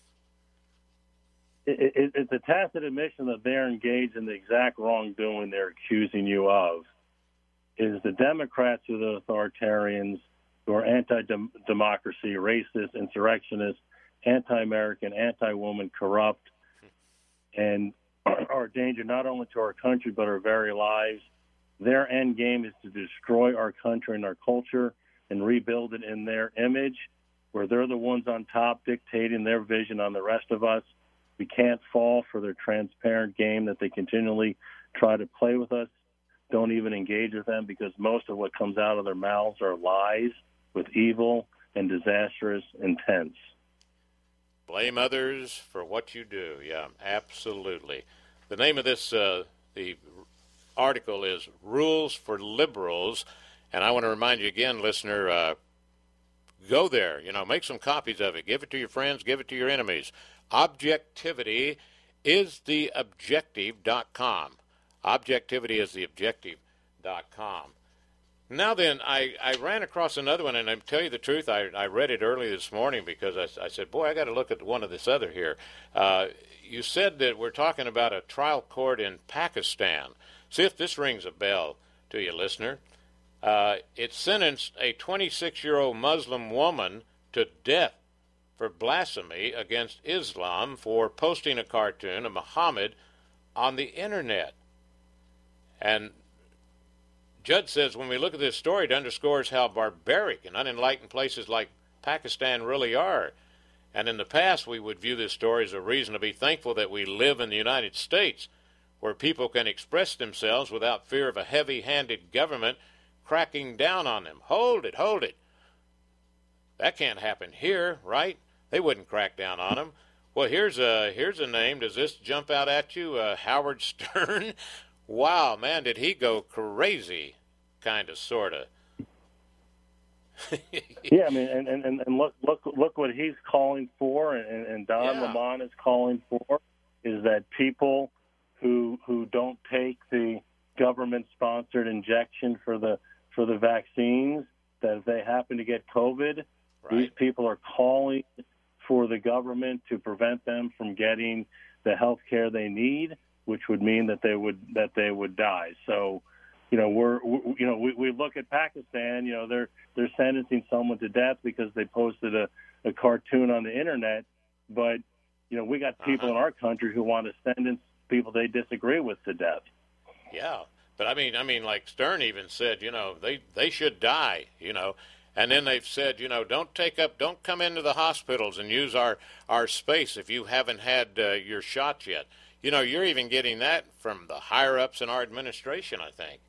It, it, it's a tacit admission that they're engaged in the exact wrongdoing they're accusing you of. It is the Democrats who are the authoritarians, who are anti-democracy, racist, insurrectionists, anti-American, anti-woman, corrupt, and are a danger not only to our country but our very lives. Their end game is to destroy our country and our culture and rebuild it in their image, where they're the ones on top dictating their vision on the rest of us. We can't fall for their transparent game that they continually try to play with us. Don't even engage with them, because most of what comes out of their mouths are lies with evil and disastrous intents. Blame others for what you do. Yeah, absolutely. The name of this uh, the article is Rules for Liberals, and I want to remind you again, listener, uh, go there. You know, make some copies of it. Give it to your friends. Give it to your enemies. Objectivity is the objective dot com. Objectivity is the objective dot com. Now then, I, I ran across another one, and I tell you the truth, I, I read it early this morning because I, I said, boy, I got to look at one of this other here. Uh, you said that we're talking about a trial court in Pakistan. See if this rings a bell to you, listener. Uh, it sentenced a twenty-six-year-old Muslim woman to death for blasphemy against Islam for posting a cartoon of Muhammad on the Internet. And Judd says, when we look at this story, it underscores how barbaric and unenlightened places like Pakistan really are. And in the past, we would view this story as a reason to be thankful that we live in the United States, where people can express themselves without fear of a heavy-handed government cracking down on them. Hold it, hold it. That can't happen here, right? They wouldn't crack down on them. Well, here's a, here's a name. Does this jump out at you? Uh, Howard Stern? Wow, man, did he go crazy, kind of, sort of. Yeah, I mean, and, and, and look look look what he's calling for, and, and Don yeah. Lemon is calling for, is that people who who don't take the government-sponsored injection for the for the vaccines, that if they happen to get COVID, right. these people are calling for the government to prevent them from getting the health care they need, which would mean that they would that they would die. So, you know, we're we, you know we, we look at Pakistan. You know, they're they're sentencing someone to death because they posted a, a cartoon on the internet. But you know, we got people uh-huh. in our country who want to sentence people they disagree with to death. Yeah, but I mean, I mean, like Stern even said, you know, they they should die. You know. And then they've said, you know, don't take up, don't come into the hospitals and use our, our space if you haven't had uh, your shots yet. You know, you're even getting that from the higher-ups in our administration, I think.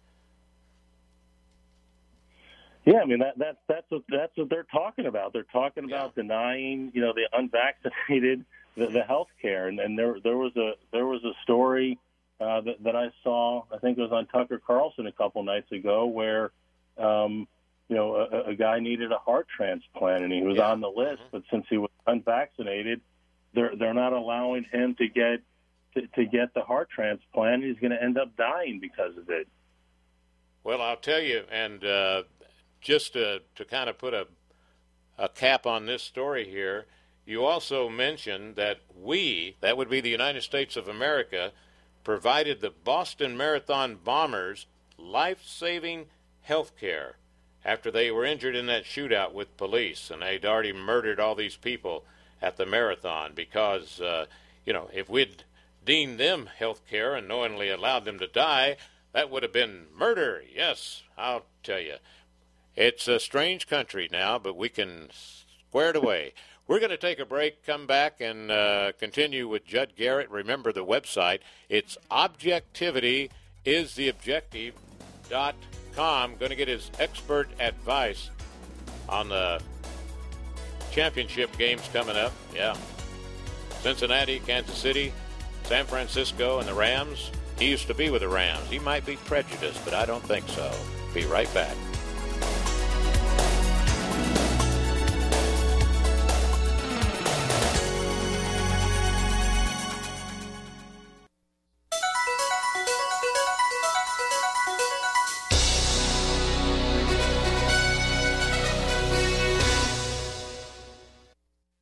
Yeah, I mean, that, that, that's, what, that's what they're talking about. They're talking about yeah. denying, you know, the unvaccinated the, the health care. And, and there there was a there was a story uh, that, that I saw, I think it was on Tucker Carlson a couple nights ago, where, um, you know, a, a guy needed a heart transplant, and he was yeah. on the list, mm-hmm. but since he was unvaccinated, they're they're not allowing him to get to, to get the heart transplant. He's going to end up dying because of it. Well, I'll tell you, and uh, just to, to kind of put a a cap on this story here, you also mentioned that we, that would be the United States of America, provided the Boston Marathon bombers life-saving health care after they were injured in that shootout with police, and they'd already murdered all these people at the marathon because, uh, you know, if we'd deemed them health care and knowingly allowed them to die, that would have been murder. Yes, I'll tell you. It's a strange country now, but we can square it away. We're going to take a break, come back, and uh, continue with Judd Garrett. Remember the website. It's objectivity is the objective dot com. Going to get his expert advice on the championship games coming up. Yeah. Cincinnati, Kansas City, San Francisco, and the Rams. He used to be with the Rams. He might be prejudiced, but I don't think so. Be right back.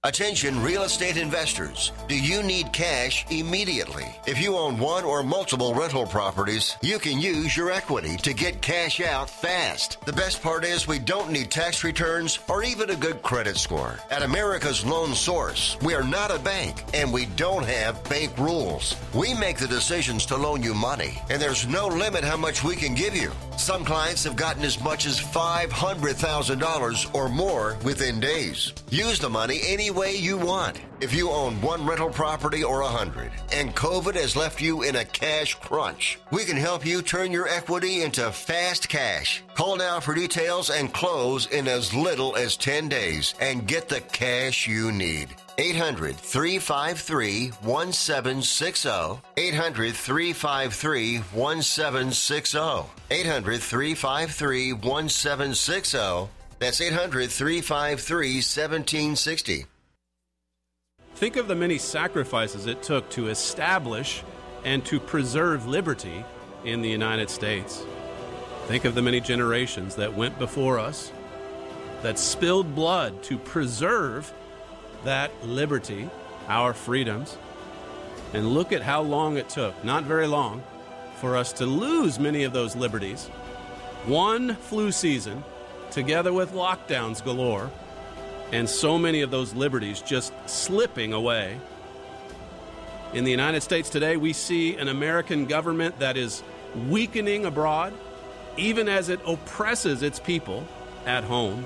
Attention real estate investors. Do you need cash immediately? If you own one or multiple rental properties, you can use your equity to get cash out fast. The best part is we don't need tax returns or even a good credit score. At America's Loan Source, we are not a bank and we don't have bank rules. We make the decisions to loan you money, and there's no limit how much we can give you. Some clients have gotten as much as five hundred thousand dollars or more within days. Use the money any way you want. If you own one rental property or a hundred, and COVID has left you in a cash crunch, we can help you turn your equity into fast cash. Call now for details and close in as little as ten days and get the cash you need. eight hundred, three five three, one seven six zero. eight hundred, three five three, one seven six zero. eight hundred, three five three, one seven six zero. That's eight hundred, three five three, one seven six zero. Think of the many sacrifices it took to establish and to preserve liberty in the United States. Think of the many generations that went before us, that spilled blood to preserve that liberty, our freedoms. And look at how long it took, not very long, for us to lose many of those liberties. One flu season, together with lockdowns galore, and so many of those liberties just slipping away. In the United States today, we see an American government that is weakening abroad, even as it oppresses its people at home.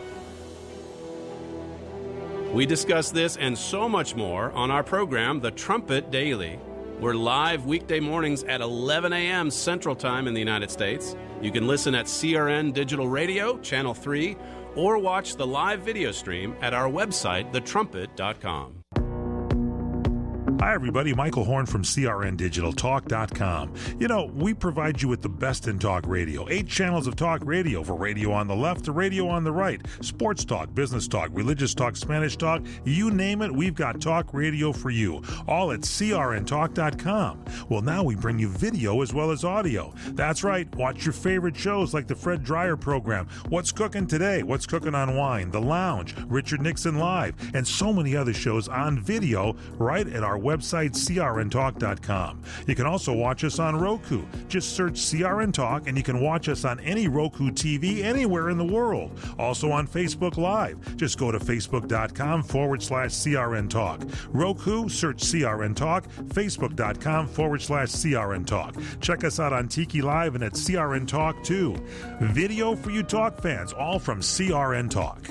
We discuss this and so much more on our program, The Trumpet Daily. We're live weekday mornings at eleven a.m. Central Time in the United States. You can listen at C R N Digital Radio, Channel three, or watch the live video stream at our website, the trumpet dot com. Hi, everybody. Michael Horn from C R N Digital Talk dot com. You know, we provide you with the best in talk radio. Eight channels of talk radio, for radio on the left to radio on the right. Sports talk, business talk, religious talk, Spanish talk. You name it, we've got talk radio for you. All at C R N Talk dot com. Well, now we bring you video as well as audio. That's right. Watch your favorite shows like the Fred Dreyer program, What's Cooking Today, What's Cooking on Wine, The Lounge, Richard Nixon Live, and so many other shows on video right at our website, C R N Talk dot com. You can also watch us on Roku. Just search C R N Talk and you can watch us on any Roku T V anywhere in the world. Also on Facebook Live. Just go to facebook.com forward slash CRN Talk. Roku, search C R N Talk. Facebook.com forward slash CRN Talk. Check us out on Tiki Live and at C R N Talk too. Video for you talk fans, all from C R N Talk.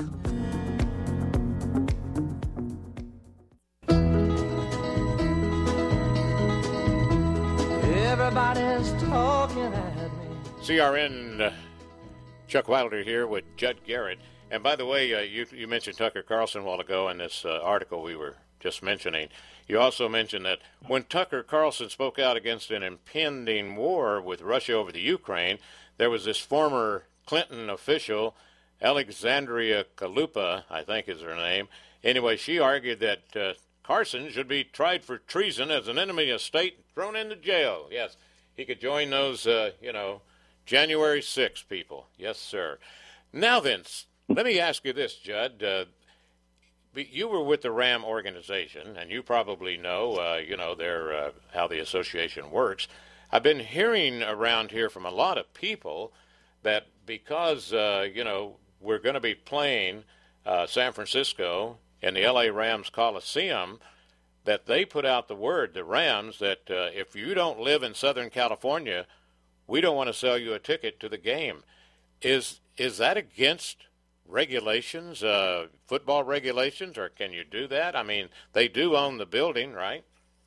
Everybody's talking at me. C R N, uh, Chuck Wilder here with Judd Garrett. And by the way, uh, you, you mentioned Tucker Carlson a while ago in this uh, article we were just mentioning. You also mentioned that when Tucker Carlson spoke out against an impending war with Russia over the Ukraine, there was this former Clinton official, Alexandria Chalupa, I think is her name. Anyway, she argued that uh, Carson should be tried for treason as an enemy of state and thrown into jail. Yes, he could join those, uh, you know, January sixth people. Yes, sir. Now then, let me ask you this, Judd. Uh, you were with the RAM organization, and you probably know, uh, you know, their uh, how the association works. I've been hearing around here from a lot of people that because, uh, you know, we're going to be playing uh, San Francisco in the L A Rams Coliseum, that they put out the word, the Rams, that uh, if you don't live in Southern California, we don't want to sell you a ticket to the game. Is is that against regulations, uh, football regulations, or can you do that? I mean, they do own the building, right?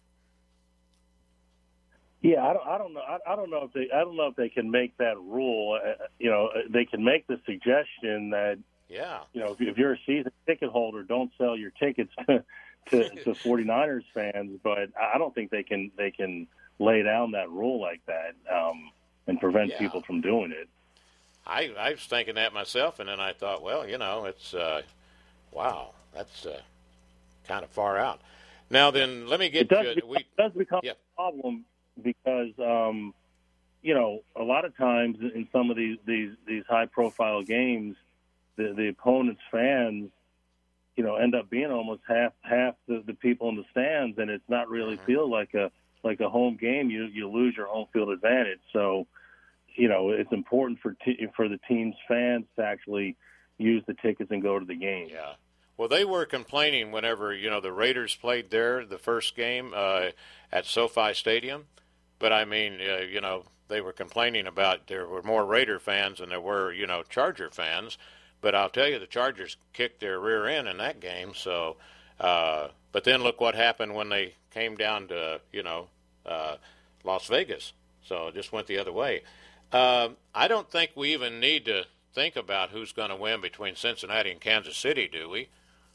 Yeah, I don't, I don't know. I, I don't know if they. I don't know if they can make that rule. Uh, you know, they can make the suggestion that. Yeah. You know, if, if you're a season ticket holder, don't sell your tickets to, to, to 49ers fans. But I don't think they can they can lay down that rule like that um, and prevent yeah. people from doing it. I, I was thinking that myself, and then I thought, well, you know, it's uh, wow, that's uh, kind of far out. Now then, let me get it does, you. become, We, it does become yeah. a problem because um, you know a lot of times in some of these these, these high profile games, the, the opponent's fans you know, end up being almost half half the, the people in the stands, and it's not really Mm-hmm. feel like a like a home game. You you lose your home field advantage. So, you know, it's important for t- for the team's fans to actually use the tickets and go to the game. Yeah. Well, they were complaining whenever, you know, the Raiders played there the first game uh, at SoFi Stadium. But, I mean, uh, you know, they were complaining about there were more Raider fans than there were, you know, Charger fans. But I'll tell you, the Chargers kicked their rear end in that game. So, uh, but then look what happened when they came down to, you know, uh, Las Vegas. So it just went the other way. Uh, I don't think we even need to think about who's going to win between Cincinnati and Kansas City, do we?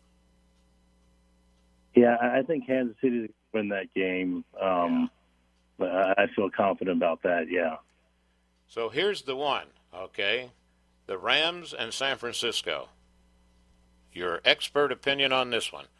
Yeah, I think Kansas City will win that game. Um, but I feel confident about that, yeah. So here's the one, okay? The Rams and San Francisco. Your expert opinion on this one.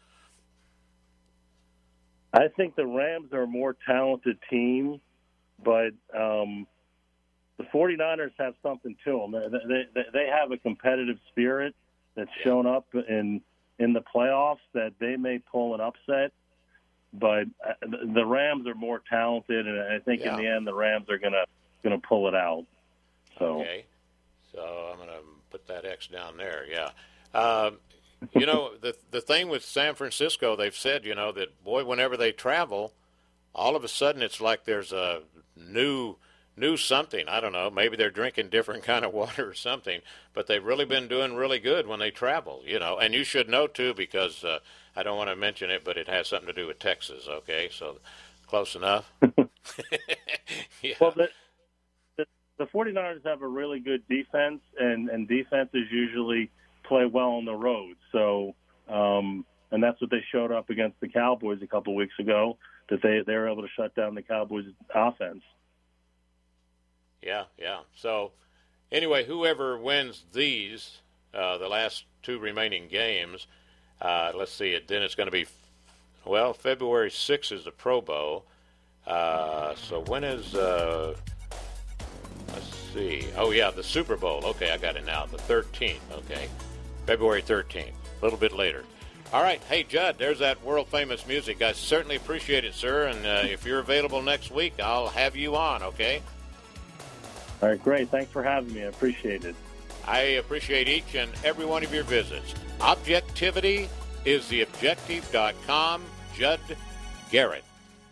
I think the Rams are a more talented team, but um, the 49ers have something to them. They, they, they have a competitive spirit that's shown up in in the playoffs that they may pull an upset, but the Rams are more talented, and I think yeah. in the end the Rams are gonna gonna pull it out. So. Okay, so I'm gonna put that X down there. Yeah, uh, you know the the thing with San Francisco, they've said, you know, that boy, whenever they travel, all of a sudden it's like there's a new. New something. I don't know. Maybe they're drinking different kind of water or something. But they've really been doing really good when they travel, you know. And you should know, too, because uh, I don't want to mention it, but it has something to do with Texas, okay? So close enough. yeah. Well, the, the, the 49ers have a really good defense, and, and defenses usually play well on the road. So, um, and that's what they showed up against the Cowboys a couple weeks ago, that they, they were able to shut down the Cowboys' offense. Yeah, yeah. So, anyway, whoever wins these, uh, the last two remaining games, uh, let's see, it. Then it's going to be, well, February sixth is the Pro Bowl. Uh, so when is, uh, let's see. Oh, yeah, the Super Bowl. Okay, I got it now. The thirteenth, okay. February thirteenth, a little bit later. All right. Hey, Judd, there's that world-famous music. I certainly appreciate it, sir. And uh, if you're available next week, I'll have you on, okay? All right, great. Thanks for having me. I appreciate it. I appreciate each and every one of your visits. Objectivity is the objective dot com. Judd Garrett.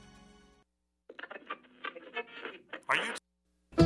Are you?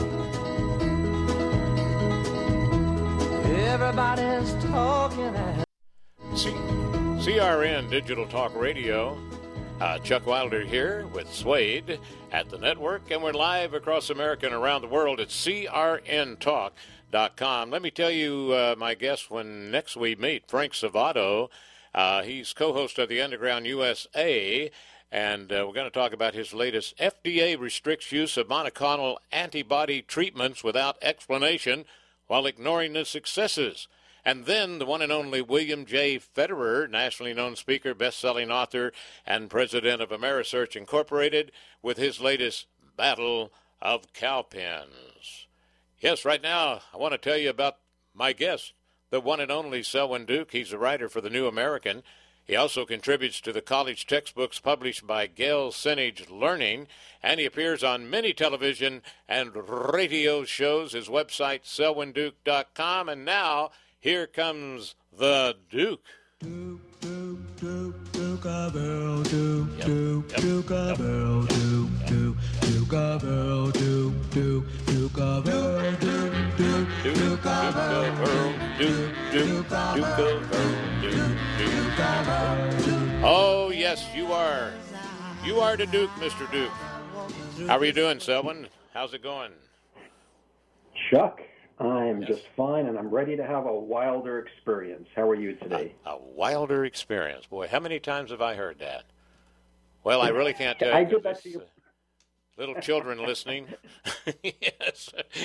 Everybody's talking at C- C R N Digital Talk Radio. Uh, Chuck Wilder here with Suede at the network, and we're live across America and around the world at C R N talk dot com. Let me tell you uh, my guest when next we meet, Frank Salvato. Uh, he's co-host of the Underground U S A, and uh, we're going to talk about his latest F D A restricts use of monoclonal antibody treatments without explanation while ignoring the successes. And then the one and only William J. Federer, nationally known speaker, best-selling author, and president of Amerisearch Incorporated, with his latest Battle of Cowpens. Yes, right now I want to tell you about my guest, the one and only Selwyn Duke. He's a writer for The New American. He also contributes to the college textbooks published by Gale Senage Learning, and he appears on many television and radio shows. His website, selwyn duke dot com, and now here comes the Duke. Duke, Duke, Duke, Duke-a-bell, Duke, Duke, Duke-a-bell, Duke, Duke, Duke-a-bell, Duke, Duke, Duke-a-bell, Duke, Duke, Duke-a-bell, Duke, Duke, Duke-a-bell, Duke, Duke. Oh, yes, you are. You are the Duke, Mister Duke. How are you doing, Selwyn? How's it going? Chuck, I'm just fine, and I'm ready to have a wilder experience. How are you today? A, a wilder experience. Boy, how many times have I heard that? Well, I really can't tell you. I did that to you. Uh, little children listening. Yes.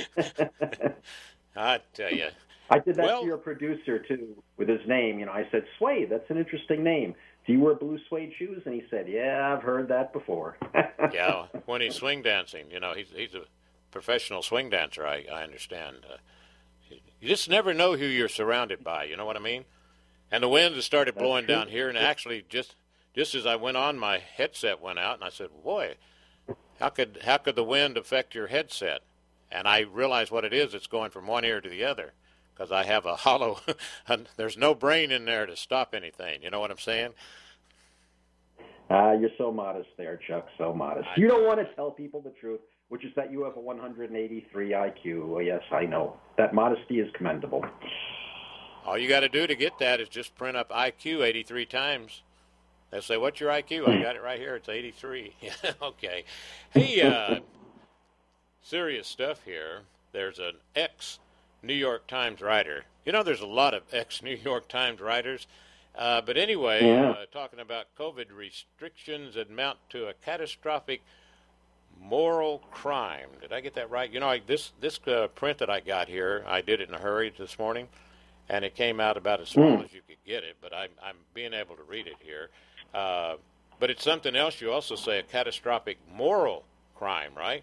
I tell you. I did that well, to your producer, too, with his name. You know, I said, Suede, that's an interesting name. Do you wear blue suede shoes? And he said, yeah, I've heard that before. Yeah, when he's swing dancing. You know, he's he's a professional swing dancer, I, I understand. Uh, you just never know who you're surrounded by, you know what I mean? And the wind has started That's blowing true. down here, and actually just just as I went on, my headset went out, and I said, boy, how could how could the wind affect your headset? And I realized what it is. It's going from one ear to the other because I have a hollow, there's no brain in there to stop anything. You know what I'm saying? Ah, uh, you're so modest there, Chuck, so modest. You don't want to tell people the truth, which is that you have a one hundred eighty-three I Q. Well, yes, I know. That modesty is commendable. All you got to do to get that is just print up I Q eighty-three times. They'll say, what's your I Q? I got it right here. It's eighty-three. Okay. Hey, uh, serious stuff here. There's an ex-New York Times writer. You know, there's a lot of ex-New York Times writers. Uh, but anyway, yeah. uh, talking about COVID restrictions that amount to a catastrophic moral crime. Did I get that right? You know, I, this this uh, print that I got here, I did it in a hurry this morning, and it came out about as small Mm. as you could get it, but I'm, I'm being able to read it here. Uh, but it's something else. You also say a catastrophic moral crime, right?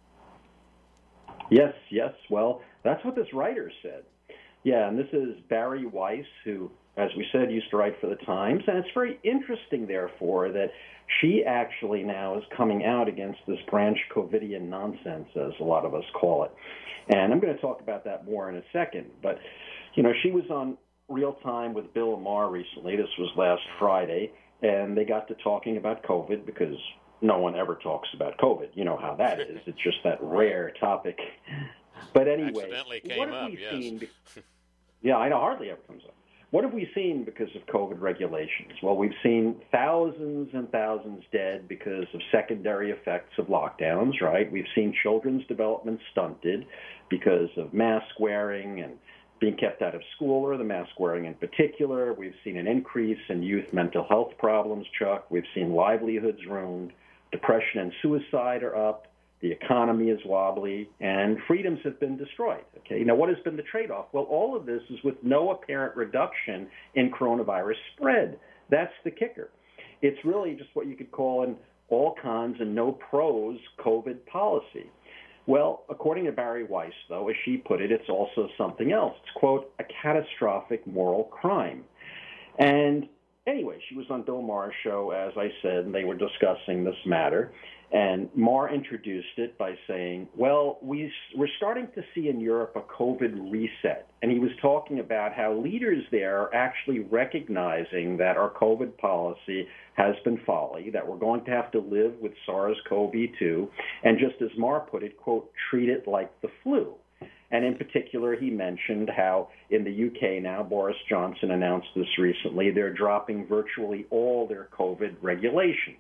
Yes, yes. Well, that's what this writer said. Yeah, and this is Barry Weiss, who, as we said, used to write for the Times. And it's very interesting, therefore, that she actually now is coming out against this branch COVIDian nonsense, as a lot of us call it. And I'm going to talk about that more in a second. But, you know, she was on Real Time with Bill Maher recently. This was last Friday. And they got to talking about COVID because no one ever talks about COVID. You know how that is. It's just that rare topic. But anyway, Accidentally came what have up, we yes. seen? Be- yeah, I know, hardly ever comes up. What have we seen because of COVID regulations? Well, we've seen thousands and thousands dead because of secondary effects of lockdowns, right? We've seen children's development stunted because of mask wearing and being kept out of school, or the mask wearing in particular. We've seen an increase in youth mental health problems, Chuck. We've seen livelihoods ruined. Depression and suicide are up. The economy is wobbly, and freedoms have been destroyed. Okay, now what has been the trade-off? Well, all of this is with no apparent reduction in coronavirus spread. That's the kicker. It's really just what you could call an all cons and no pros COVID policy. Well, according to Barry Weiss, though, as she put it, it's also something else. It's, quote, a catastrophic moral crime. And anyway, she was on Bill Maher's show, as I said, and they were discussing this matter. And Maher introduced it by saying, well, we, we're starting to see in Europe a COVID reset. And he was talking about how leaders there are actually recognizing that our COVID policy has been folly, that we're going to have to live with SARS-C o V two, and just as Maher put it, quote, treat it like the flu. And in particular, he mentioned how in the U K now, Boris Johnson announced this recently, they're dropping virtually all their COVID regulations.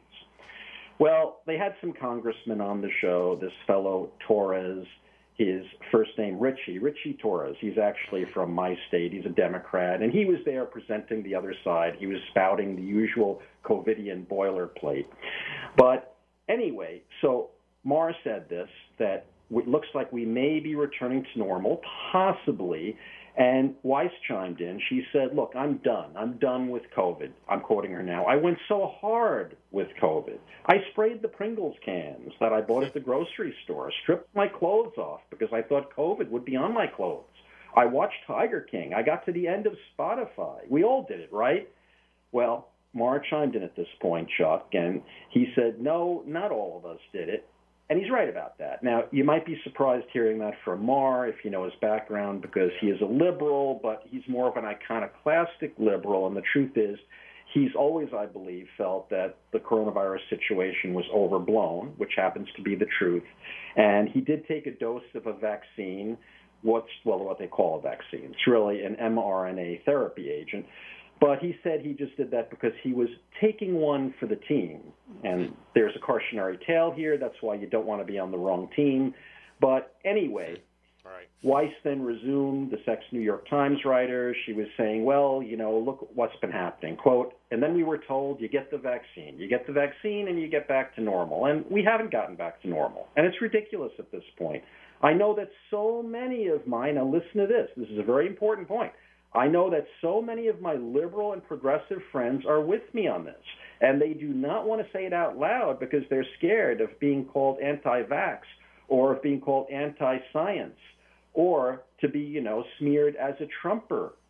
Well, they had some congressmen on the show, this fellow Torres, his first name Richie, Richie Torres. He's actually from my state. He's a Democrat. And he was there presenting the other side. He was spouting the usual COVIDian boilerplate. But anyway, so Maher said this, that it looks like we may be returning to normal, possibly. And Weiss chimed in. She said, look, I'm done. I'm done with COVID. I'm quoting her now. I went so hard with COVID. I sprayed the Pringles cans that I bought at the grocery store, stripped my clothes off because I thought COVID would be on my clothes. I watched Tiger King. I got to the end of Spotify. We all did it, right? Well, Maher chimed in at this point, Chuck, and he said, no, not all of us did it. And he's right about that. Now, you might be surprised hearing that from Maher if you know his background, because he is a liberal, but he's more of an iconoclastic liberal. And the truth is, he's always, I believe, felt that the coronavirus situation was overblown, which happens to be the truth. And he did take a dose of a vaccine, what's well, what they call a vaccine. It's really an mRNA therapy agent. But he said he just did that because he was taking one for the team. And there's a cautionary tale here. That's why you don't want to be on the wrong team. But anyway, right. Weiss then resumed, the ex-New York Times writer. She was saying, well, you know, look what's been happening. Quote, and then we were told you get the vaccine. You get the vaccine and you get back to normal. And we haven't gotten back to normal. And it's ridiculous at this point. I know that so many of mine, now listen to this. This is a very important point. I know that so many of my liberal and progressive friends are with me on this, and they do not want to say it out loud because they're scared of being called anti-vax or of being called anti-science or to be, you know, smeared as a Trumper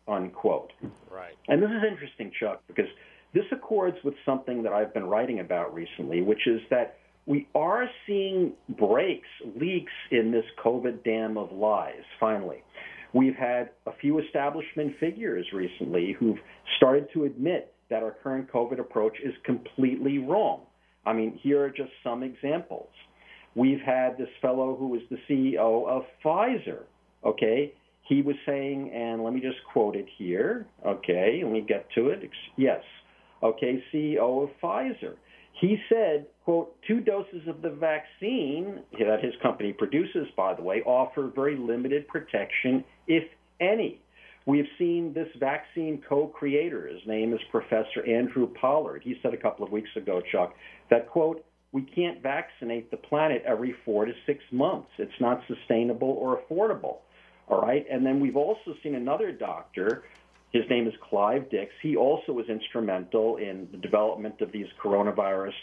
unquote. Right. And this is interesting, Chuck, because this accords with something that I've been writing about recently, which is that we are seeing breaks, leaks in this COVID dam of lies, finally. We've had a few establishment figures recently who've started to admit that our current COVID approach is completely wrong. I mean, here are just some examples. We've had this fellow who was the C E O of Pfizer, okay? He was saying, and let me just quote it here, okay? Let me get to it. Yes, okay, C E O of Pfizer. He said, quote, two doses of the vaccine that his company produces, by the way, offer very limited protection, if any. We've seen this vaccine co-creator, his name is Professor Andrew Pollard. He said a couple of weeks ago, Chuck, that, quote, we can't vaccinate the planet every four to six months. It's not sustainable or affordable, all right? And then we've also seen another doctor. His name is Clive Dix. He also was instrumental in the development of these coronavirus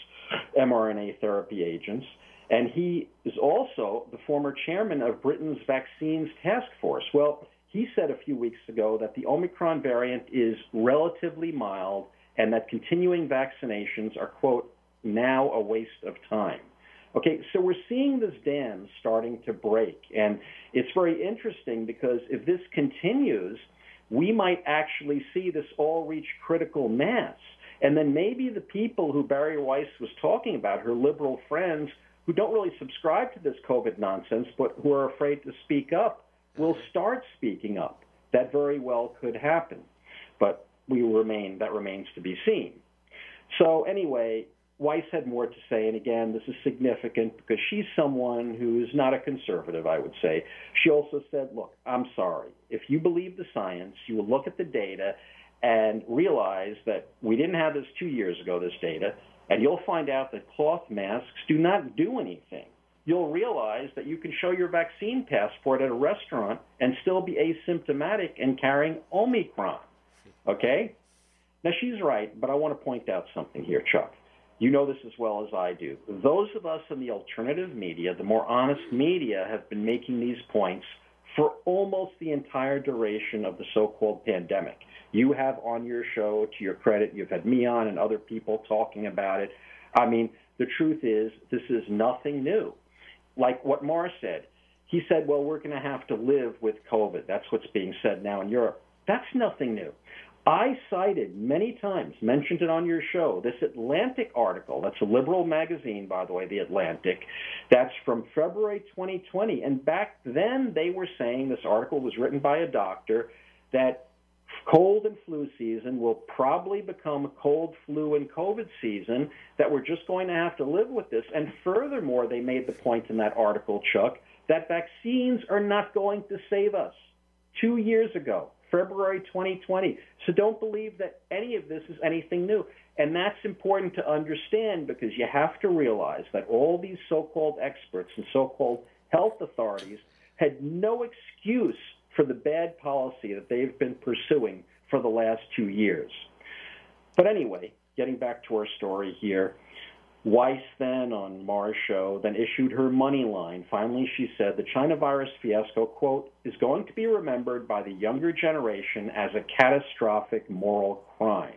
mRNA therapy agents. And he is also the former chairman of Britain's Vaccines Task Force. Well, he said a few weeks ago that the Omicron variant is relatively mild and that continuing vaccinations are, quote, now a waste of time. Okay, so we're seeing this dam starting to break. And it's very interesting because if this continues, we might actually see this all reach critical mass. And then maybe the people who Barry Weiss was talking about, her liberal friends, who don't really subscribe to this COVID nonsense, but who are afraid to speak up, will start speaking up. That very well could happen. But we remain, that remains to be seen. So anyway, Weiss had more to say, and again, this is significant because she's someone who is not a conservative, I would say. She also said, look, I'm sorry. If you believe the science, you will look at the data and realize that we didn't have this two years ago, this data, and you'll find out that cloth masks do not do anything. You'll realize that you can show your vaccine passport at a restaurant and still be asymptomatic and carrying Omicron, okay? Now, she's right, but I want to point out something here, Chuck. You know this as well as I do. Those of us in the alternative media, the more honest media, have been making these points for almost the entire duration of the so-called pandemic. You have on your show, to your credit, you've had me on and other people talking about it. I mean, the truth is, this is nothing new. Like what Marr said, he said, well, we're going to have to live with COVID. That's what's being said now in Europe. That's nothing new. I cited many times, mentioned it on your show, this Atlantic article. That's a liberal magazine, by the way, The Atlantic. That's from February twenty twenty. And back then they were saying, this article was written by a doctor, that cold and flu season will probably become a cold, flu, and COVID season, that we're just going to have to live with this. And furthermore, they made the point in that article, Chuck, that vaccines are not going to save us. Two years ago, February twenty twenty. So don't believe that any of this is anything new. And that's important to understand because you have to realize that all these so-called experts and so-called health authorities had no excuse for the bad policy that they've been pursuing for the last two years. But anyway, getting back to our story here, Weiss then, on Marr's show, then issued her money line. Finally, she said the China virus fiasco, quote, is going to be remembered by the younger generation as a catastrophic moral crime.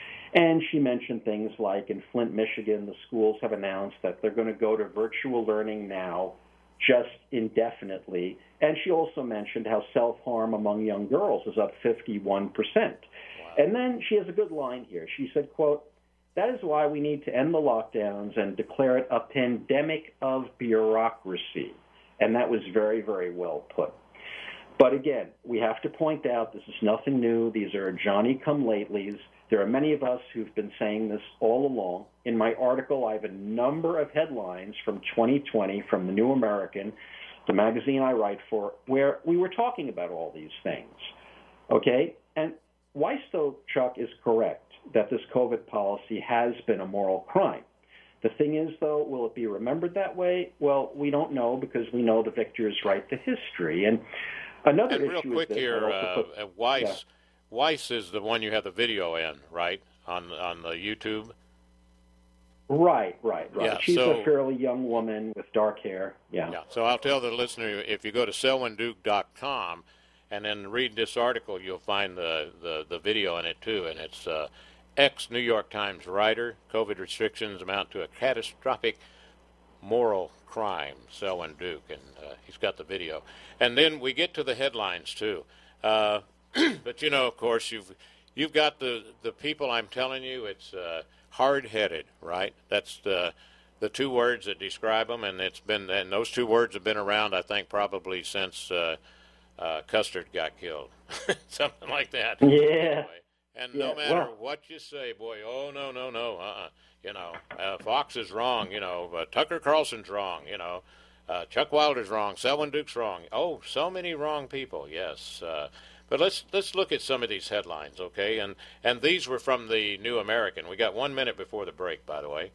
And she mentioned things like in Flint, Michigan, the schools have announced that they're going to go to virtual learning now just indefinitely. And she also mentioned how self-harm among young girls is up fifty-one percent. Wow. And then she has a good line here. She said, quote, that is why we need to end the lockdowns and declare it a pandemic of bureaucracy. And that was very, very well put. But again, we have to point out this is nothing new. These are Johnny-come-latelys. There are many of us who've been saying this all along. In my article, I have a number of headlines from twenty twenty from the New American, the magazine I write for, where we were talking about all these things. Okay? And Weiss, though, Chuck, is correct that this COVID policy has been a moral crime. The thing is, though, will it be remembered that way? Well, we don't know because we know the victors write the history. And another and real issue quick is this, here, uh, put, Weiss, yeah. Weiss is the one you have the video in, right, on on the YouTube? Right, right, right. Yeah, She's so, a fairly young woman with dark hair. Yeah. yeah. So I'll tell the listener, if you go to selwyn duke dot com And then read this article, you'll find the, the, the video in it, too. And it's uh, ex-New York Times writer, COVID restrictions amount to a catastrophic moral crime, Selwyn Duke. And uh, he's got the video. And then we get to the headlines, too. Uh, but, you know, of course, you've you've got the, the people, I'm telling you, it's uh, hard-headed, right? That's the... the two words that describe them, and it's been, and those two words have been around, I think, probably since uh, uh, Custard got killed, something like that. Yeah. Anyway. And yeah. no matter well, what you say, boy, oh no, no, no, uh-uh. You know, uh, Fox is wrong. You know, uh, Tucker Carlson's wrong. You know, uh, Chuck Wilder's wrong. Selwyn Duke's wrong. Oh, so many wrong people. Yes. Uh, But let's let's look at some of these headlines, okay? And and these were from the New American. We got one minute before the break, by the way.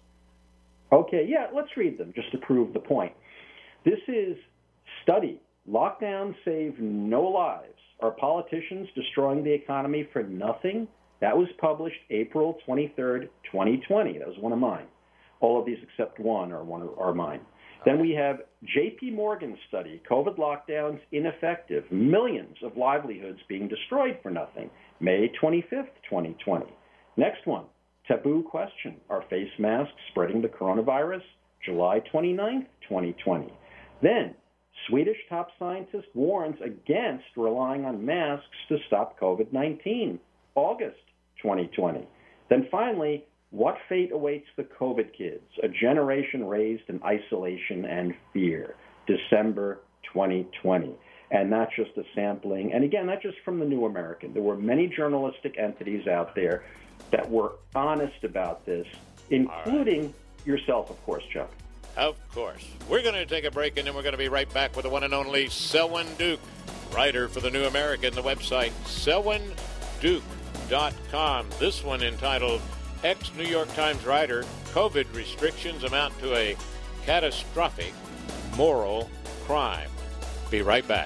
Okay, yeah, let's read them just to prove the point. This is study. Lockdowns save no lives. Are politicians destroying the economy for nothing? That was published April twenty-third, twenty twenty. That was one of mine. All of these except one are one are mine. Then we have J P Morgan study, COVID lockdowns ineffective, millions of livelihoods being destroyed for nothing, May twenty-fifth, twenty twenty. Next one, taboo question, are face masks spreading the coronavirus, July twenty-ninth, twenty twenty. Then, Swedish top scientist warns against relying on masks to stop COVID nineteen, August twenty twenty. Then finally, what fate awaits the COVID kids? A generation raised in isolation and fear, December twenty twenty. And that's just a sampling. And again, that's just from the New American. There were many journalistic entities out there that were honest about this, including right. yourself, of course, Chuck. Of course. We're going to take a break, and then we're going to be right back with the one and only Selwyn Duke, writer for the New American, the website selwyn duke dot com. This one entitled, ex-New York Times writer, COVID restrictions amount to a catastrophic moral crime. Be right back.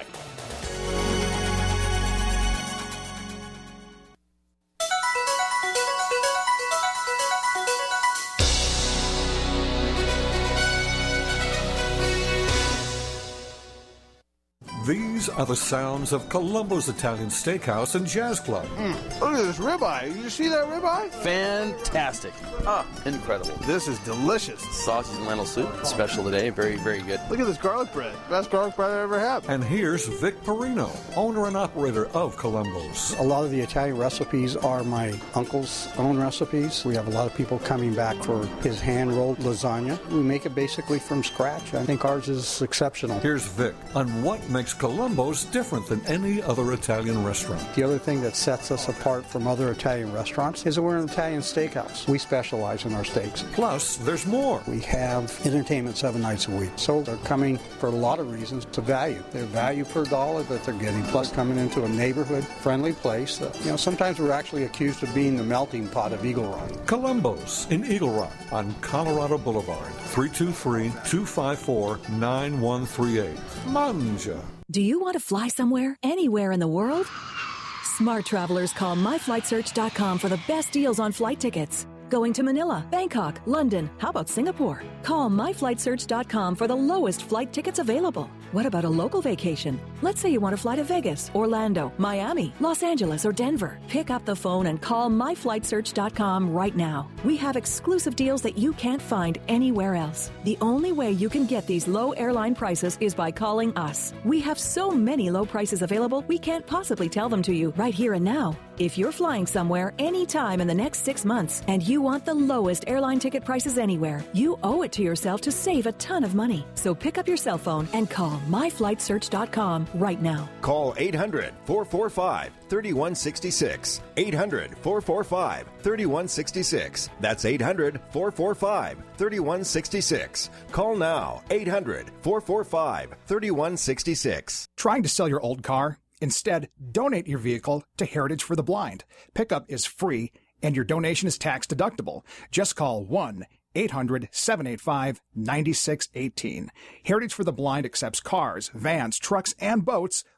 These are the sounds of Columbo's Italian Steakhouse and Jazz Club. Mm, look at this ribeye. Did you see that ribeye? Fantastic. Ah, incredible. This is delicious. Sausage and lentil soup, special today. Very, very good. Look at this garlic bread. Best garlic bread I ever had. And here's Vic Perino, owner and operator of Columbo's. A lot of the Italian recipes are my uncle's own recipes. We have a lot of people coming back for his hand-rolled lasagna. We make it basically from scratch. I think ours is exceptional. Here's Vic on what makes Columbo's different than any other Italian restaurant. The other thing that sets us apart from other Italian restaurants is that we're an Italian steakhouse. We specialize in our steaks. Plus, there's more. We have entertainment seven nights a week. So they're coming for a lot of reasons to value. They're value per dollar that they're getting, plus coming into a neighborhood-friendly place. That, you know, sometimes we're actually accused of being the melting pot of Eagle Rock. Columbo's in Eagle Rock on Colorado Boulevard, three two three, two five four, nine one three eight. Manja. Do you want to fly somewhere, anywhere in the world? Smart travelers call my flight search dot com for the best deals on flight tickets. Going to Manila, Bangkok, London, how about Singapore? Call my flight search dot com for the lowest flight tickets available. What about a local vacation? Let's say you want to fly to Vegas, Orlando, Miami, Los Angeles, or Denver. Pick up the phone and call my flight search dot com right now. We have exclusive deals that you can't find anywhere else. The only way you can get these low airline prices is by calling us. We have so many low prices available, we can't possibly tell them to you right here and now. If you're flying somewhere anytime in the next six months and you want the lowest airline ticket prices anywhere, you owe it to yourself to save a ton of money. So pick up your cell phone and call my flight search dot com right now. Call eight hundred, four four five, three one six six. eight hundred, four four five, three one six six. That's eight hundred, four four five, three one six six. Call now. eight hundred, four four five, three one six six. Trying to sell your old car? Instead, donate your vehicle to Heritage for the Blind. Pickup is free, and your donation is tax deductible. Just call one eight hundred, seven eight five, nine six one eight. Heritage for the Blind accepts cars, vans, trucks, and boats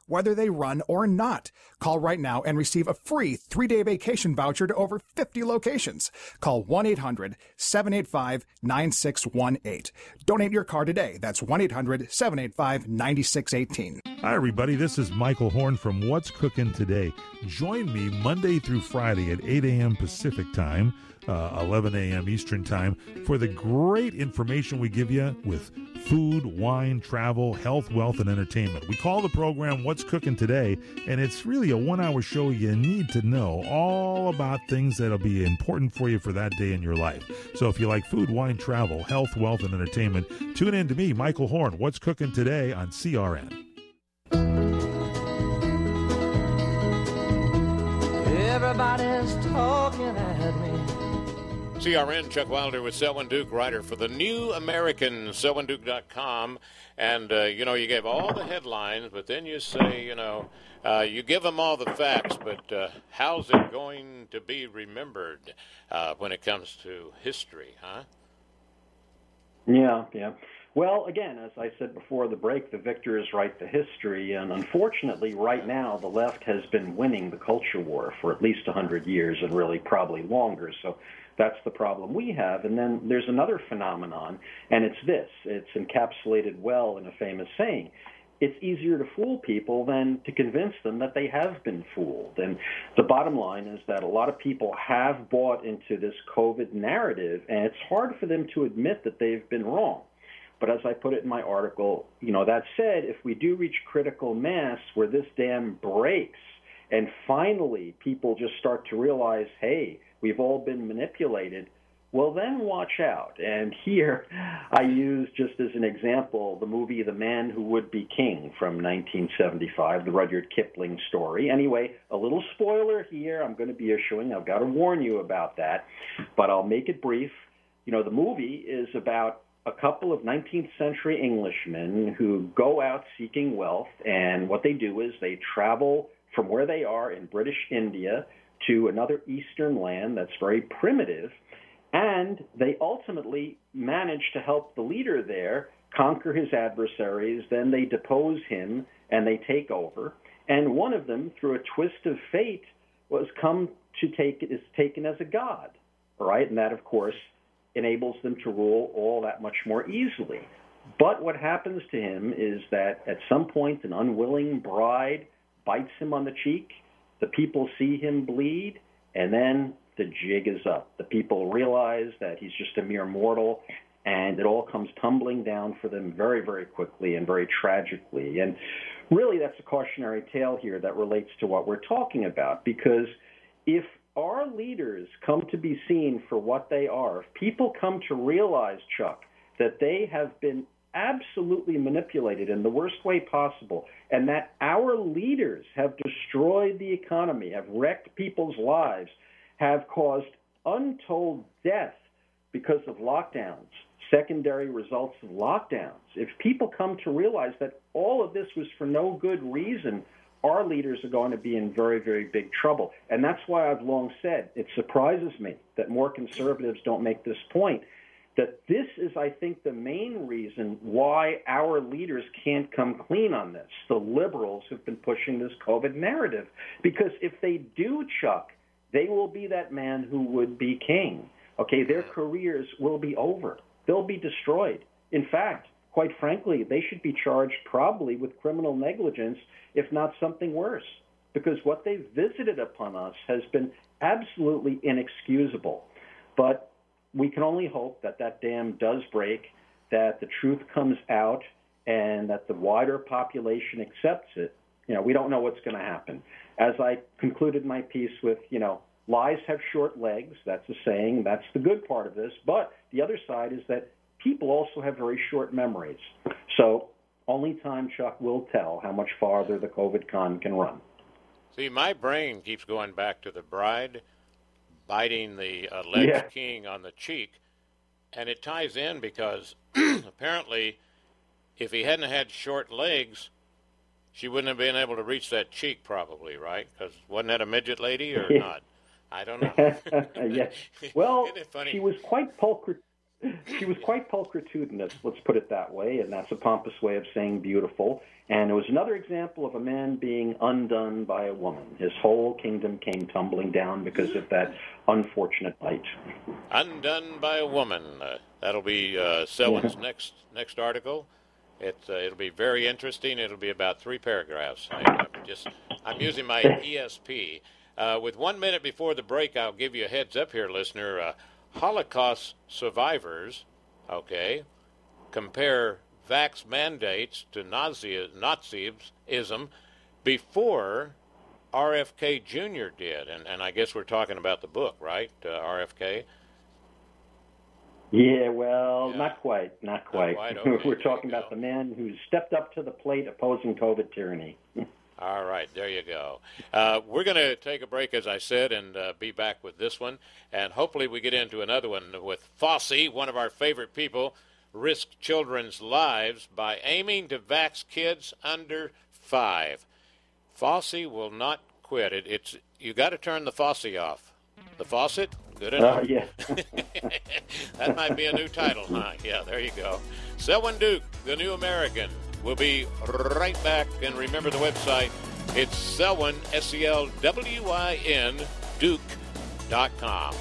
whether they run or not. Call right now and receive a free three-day vacation voucher to over fifty locations. Call one eight hundred seven eight five nine six one eight. Donate your car today. That's one eight hundred seven eight five nine six one eight. Hi, everybody. This is Michael Horn from What's Cooking Today. Join me Monday through Friday at eight a.m. Pacific Time, uh, eleven a.m. Eastern Time, for the great information we give you with food, wine, travel, health, wealth, and entertainment. We call the program What's Cooking Today, and it's really a one-hour show you need to know all about things that'll be important for you for that day in your life. So if you like food, wine, travel, health, wealth, and entertainment, tune in to me, Michael Horn, What's Cooking Today on C R N. Everybody's talking at me. C R N, Chuck Wilder with Selwyn Duke, writer for the New American, selwyn duke dot com. And, uh, you know, you give all the headlines, but then you say, you know, uh, you give them all the facts, but uh, how's it going to be remembered uh, when it comes to history, huh? Yeah, yeah. Well, again, as I said before the break, the victors write the history, and unfortunately, right now, the left has been winning the culture war for at least one hundred years, and really probably longer, so that's the problem we have. And then there's another phenomenon, and it's this. It's encapsulated well in a famous saying. It's easier to fool people than to convince them that they have been fooled. And the bottom line is that a lot of people have bought into this COVID narrative, and it's hard for them to admit that they've been wrong. But as I put it in my article, you know, that said, if we do reach critical mass where this dam breaks and finally people just start to realize, hey, we've all been manipulated, well, then watch out. And here I use, just as an example, the movie The Man Who Would Be King from nineteen seventy-five, the Rudyard Kipling story. Anyway, a little spoiler here I'm going to be issuing. I've got to warn you about that, but I'll make it brief. You know, the movie is about a couple of nineteenth century Englishmen who go out seeking wealth, and what they do is they travel from where they are in British India to another eastern land that's very primitive, and they ultimately manage to help the leader there conquer his adversaries. Then they depose him, and they take over. And one of them, through a twist of fate, was come to take is taken as a god, right? And that, of course, enables them to rule all that much more easily. But what happens to him is that at some point an unwilling bride bites him on the cheek, the people see him bleed, and then the jig is up. The people realize that he's just a mere mortal, and it all comes tumbling down for them very, very quickly and very tragically. And really that's a cautionary tale here that relates to what we're talking about, because if our leaders come to be seen for what they are, if people come to realize, Chuck, that they have been absolutely manipulated in the worst way possible, and that our leaders have destroyed the economy, have wrecked people's lives, have caused untold death because of lockdowns, secondary results of lockdowns, if people come to realize that all of this was for no good reason, our leaders are going to be in very, very big trouble. And that's why I've long said, it surprises me that more conservatives don't make this point, that this is, I think, the main reason why our leaders can't come clean on this. The liberals have been pushing this COVID narrative. Because if they do, Chuck, they will be that man who would be king. Okay, their careers will be over. They'll be destroyed. In fact, quite frankly, they should be charged probably with criminal negligence, if not something worse, because what they've visited upon us has been absolutely inexcusable. But we can only hope that that dam does break, that the truth comes out, and that the wider population accepts it. You know, we don't know what's going to happen. As I concluded my piece with, you know, lies have short legs. That's a saying. That's the good part of this. But the other side is that people also have very short memories. So only time, Chuck, will tell how much farther the COVID con can run. See, my brain keeps going back to the bride biting the alleged yeah. king on the cheek, and it ties in because apparently if he hadn't had short legs, she wouldn't have been able to reach that cheek probably, right? Because wasn't that a midget lady or not? I don't know. Yes. Well, she was quite pulchri- she was quite pulchritudinous, let's put it that way, and that's a pompous way of saying beautiful. And it was another example of a man being undone by a woman. His whole kingdom came tumbling down because of that unfortunate night. Undone by a woman. Uh, that'll be uh, Selwyn's Yeah. next next article. It, uh, it'll be very interesting. It'll be about three paragraphs. I, I'm just I'm using my E S P. Uh, with one minute before the break, I'll give you a heads up here, listener. Uh, Holocaust survivors, okay, compare vax mandates to Nazi Nazism before R F K Junior did, and and I guess we're talking about the book, right? Uh, R F K. Yeah, well, yeah. not quite, not quite. Not quite. Okay, we're talking about the man who stepped up to the plate opposing COVID tyranny. All right, there you go. Uh, we're going to take a break, as I said, and uh, be back with this one. And hopefully we get into another one with Fossey, one of our favorite people, risk children's lives by aiming to vax kids under five. Fossey will not quit. It, it's you got to turn the Fossey off. The faucet? Good enough. Uh, yeah. That might be a new title, huh? Yeah, there you go. Selwyn Duke, the New American. We'll be right back, and remember the website. It's Selwyn, S E L W I N, Duke dot com.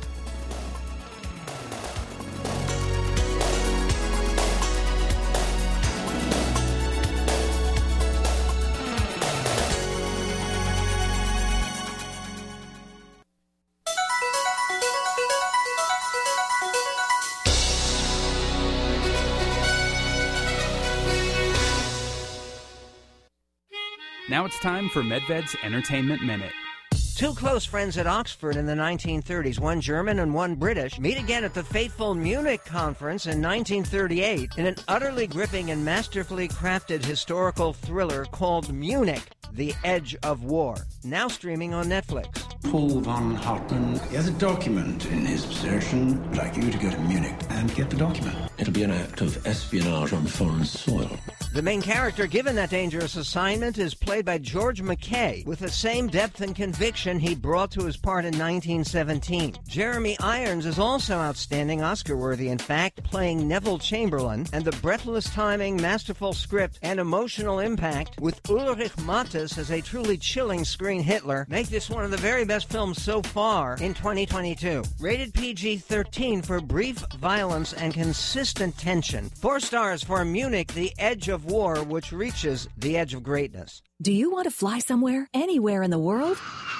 Now it's time for Medved's Entertainment Minute. Two close friends at Oxford in the nineteen thirties, one German and one British, meet again at the fateful Munich Conference in nineteen thirty-eight in an utterly gripping and masterfully crafted historical thriller called Munich, The Edge of War, now streaming on Netflix. Paul von Hartmann has a document in his possession. I'd like you to go to Munich and get the document. It'll be an act of espionage on foreign soil. The main character given that dangerous assignment is played by George McKay, with the same depth and conviction he brought to his part in nineteen seventeen. Jeremy Irons is also outstanding, Oscar-worthy in fact, playing Neville Chamberlain, and the breathless timing, masterful script, and emotional impact with Ulrich Mattes as a truly chilling screen Hitler make this one of the very best films so far in twenty twenty-two. Rated P G thirteen for brief violence and consistent tension. Four stars for Munich, The Edge of War, which reaches the edge of greatness. Do you want to fly somewhere, anywhere in the world?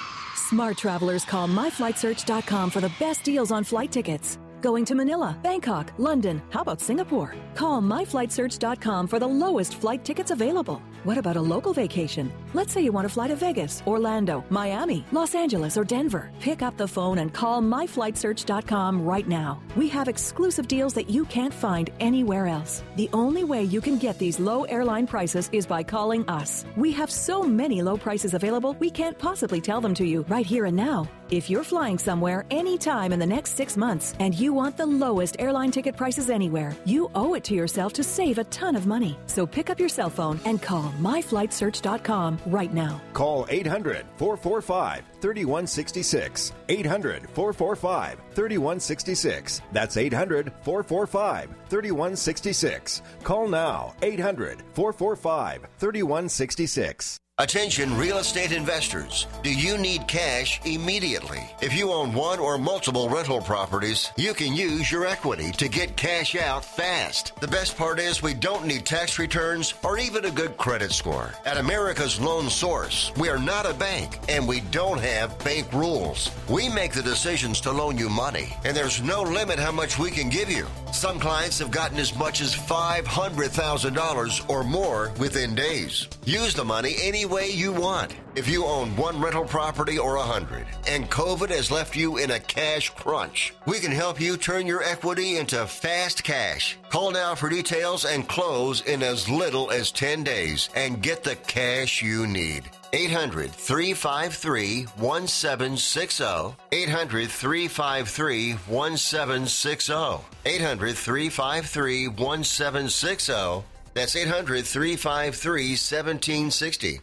Smart travelers call my flight search dot com for the best deals on flight tickets. Going to Manila, Bangkok, London, how about Singapore? Call my flight search dot com for the lowest flight tickets available. What about a local vacation? Let's say you want to fly to Vegas, Orlando, Miami, Los Angeles, or Denver. Pick up the phone and call my flight search dot com right now. We have exclusive deals that you can't find anywhere else. The only way you can get these low airline prices is by calling us. We have so many low prices available, we can't possibly tell them to you right here and now. If you're flying somewhere anytime in the next six months and you want the lowest airline ticket prices anywhere, you owe it to yourself to save a ton of money. So pick up your cell phone and call my flight search dot com right now. Call eight hundred, four four five, three one six six. eight hundred, four four five, three one six six. That's eight hundred, four four five, three one six six. Call now. eight hundred, four four five, three one six six. Attention real estate investors. Do you need cash immediately? If you own one or multiple rental properties, you can use your equity to get cash out fast. The best part is we don't need tax returns or even a good credit score. At America's Loan Source, we are not a bank and we don't have bank rules. We make the decisions to loan you money, and there's no limit how much we can give you. Some clients have gotten as much as five hundred thousand dollars or more within days. Use the money any way you want. If you own one rental property or a hundred, and COVID has left you in a cash crunch, we can help you turn your equity into fast cash. Call now for details and close in as little as ten days and get the cash you need. eight hundred, three five three, one seven six zero. eight hundred, three five three, one seven six zero. eight hundred, three five three, one seven six zero. That's eight hundred, three five three, one seven six zero.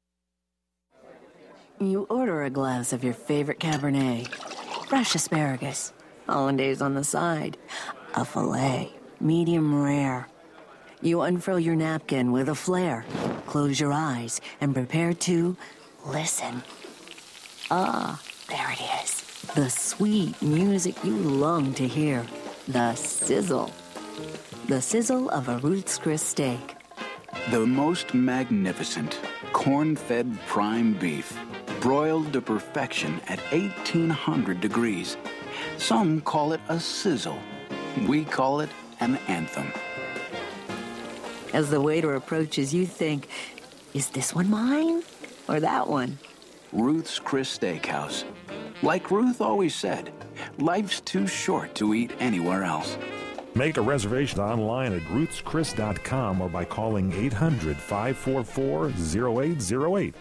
You order a glass of your favorite Cabernet, fresh asparagus, hollandaise on the side. a filet, medium rare. You unfurl your napkin with a flair, close your eyes, and prepare to listen. Ah, there it is. The sweet music you long to hear. The sizzle. The sizzle of a Ruth's Chris steak. The most magnificent corn-fed prime beef, broiled to perfection at eighteen hundred degrees. Some call it a sizzle. We call it an anthem. As the waiter approaches, you think, is this one mine or that one? Ruth's Chris Steakhouse. Like Ruth always said, life's too short to eat anywhere else. Make a reservation online at ruths chris dot com or by calling eight hundred, five four four, zero eight zero eight.